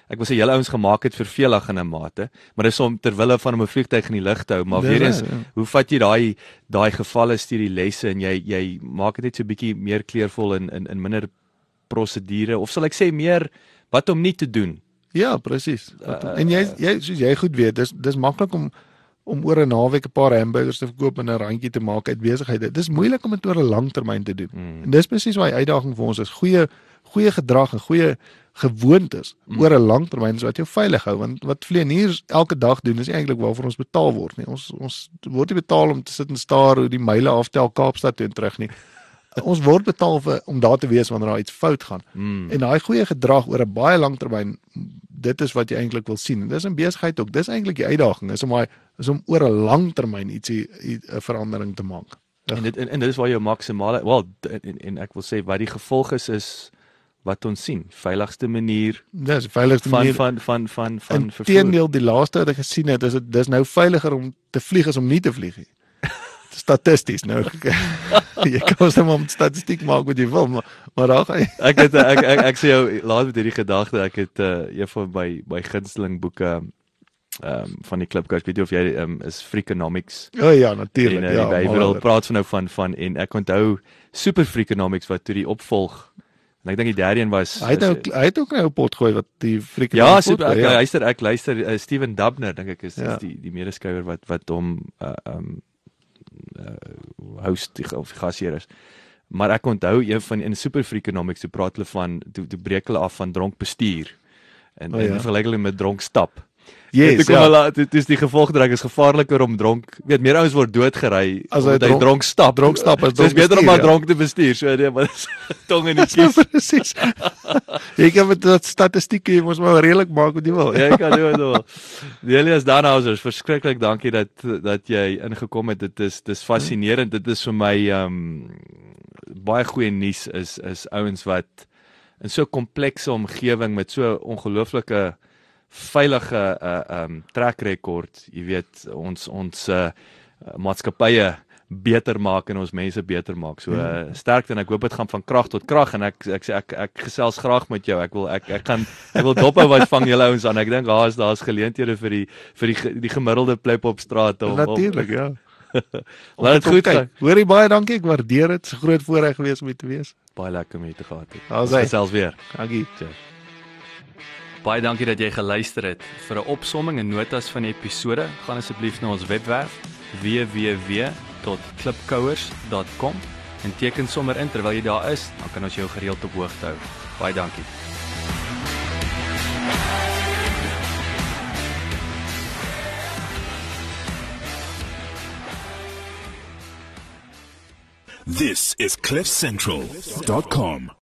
ek wil sê julle ouens gemaak het vervelig in 'n mate, maar dis om ter wille van om 'n vliegtuig in die lug te hou, maar weer eens, hoe vat jy daai gevalle, stuur die lesse en jy maak dit net so bietjie meer kleurvol in minder prosedure, of sal ek sê meer wat om nie te doen. Ja, presies. En jy soos jy goed weet, dis maklik om oor 'n naweek 'n paar hamburgers te verkoop en 'n randjie te maak uit besighede. Dis moeilik om dit oor 'n lang termyn te doen. En dis presies waar die uitdaging vir ons is. Goeie gedrag en goeie gewoontes oor 'n lang termyn wat jou veilig hou, want wat vlieëniers elke dag doen is eintlik waarvoor ons betaal word nie. Ons word nie betaal om te sit en staar hoe die myle aftel Kaapstad toe en terug nie. Ons word betaal om daar te wees wanneer daar iets fout gaan. En daai goeie gedrag oor 'n baie lang termyn, dit is wat jy eintlik wil sien. En dis in besigheid ook. Dis eintlik die uitdaging, is om oor 'n lang termyn 'n verandering te maak. Ja. En dit is waar jou maksimale, en ek wil sê wat die gevolg is wat ons sien, veiligste manier. Dis die veiligste manier van vervoer. Teendeel, die laaste wat ek gesien het, dis nou veiliger om te vlieg as om nie te vlieg nie. Statisties nou. Jy kan ons net met statistiek maak wat jy wil, maar daar gaan jy. Ek sê jou laat met hierdie gedagte, ek het een van my gunsteling boeke van die Klipkous, weet jy of jy is Freakonomics. Ja, natuurlik. En die wêreld praat van en ek onthou Super Freakonomics wat toe die opvolg. En ek dink die derde een was hy het ook nou 'n pot gooi wat die Freakonomics. Ja, ek luister Steven Dubner dink ek is die medeskrywer wat hom host of gasheer is. Maar ek onthou een van in Super Freakonomics toe praat hulle van toe breek hulle af van dronk bestuur en vergelyk hulle met dronk stap. Yes, dit is die gevolgdruk is gevaarliker om dronk, weet meer ouens word doodgery as hy dronk stap. Dis beter om maar dronk te bestuur. So nee, maar dis tong in die kies. Presies. Jy kan met dat statistiek jy mos maar redelik maak wat jy wil. Ja, ek kan doen wat ek wil. Elias Danhausers, verskriklik dankie dat jy ingekom het. Dit is fascinerend. Dit is vir my baie goeie nuus is ouens wat in so 'n komplekse omgewing met so ongelooflike veilige track record, jy weet, ons maatskappye beter maak en ons mense beter maak. So sterkte en ek hoop dit gaan van krag tot krag en ek sê ek gesels graag met jou. Ek wil dophou wat vang julle ouens aan. Ek dink daar's geleenthede vir die gemiddelde plek op straat om natuurlik, ja. Laat dit goed gaan. Hoorie, baie dankie, ek waardeer dit. 'n Groot voorreg gewees om hier te wees. Baie lekker om hier te gehad het. Ons gesels weer. Dankie. Baie dankie dat jy geluister het. Vir 'n opsomming en notas van die episode, gaan asseblief na ons webwerf www.klipkouers.com en teken sommer in terwyl jy daar is, dan kan ons jou gereeld op hoogte hou. Baie dankie. This is CliffCentral.com.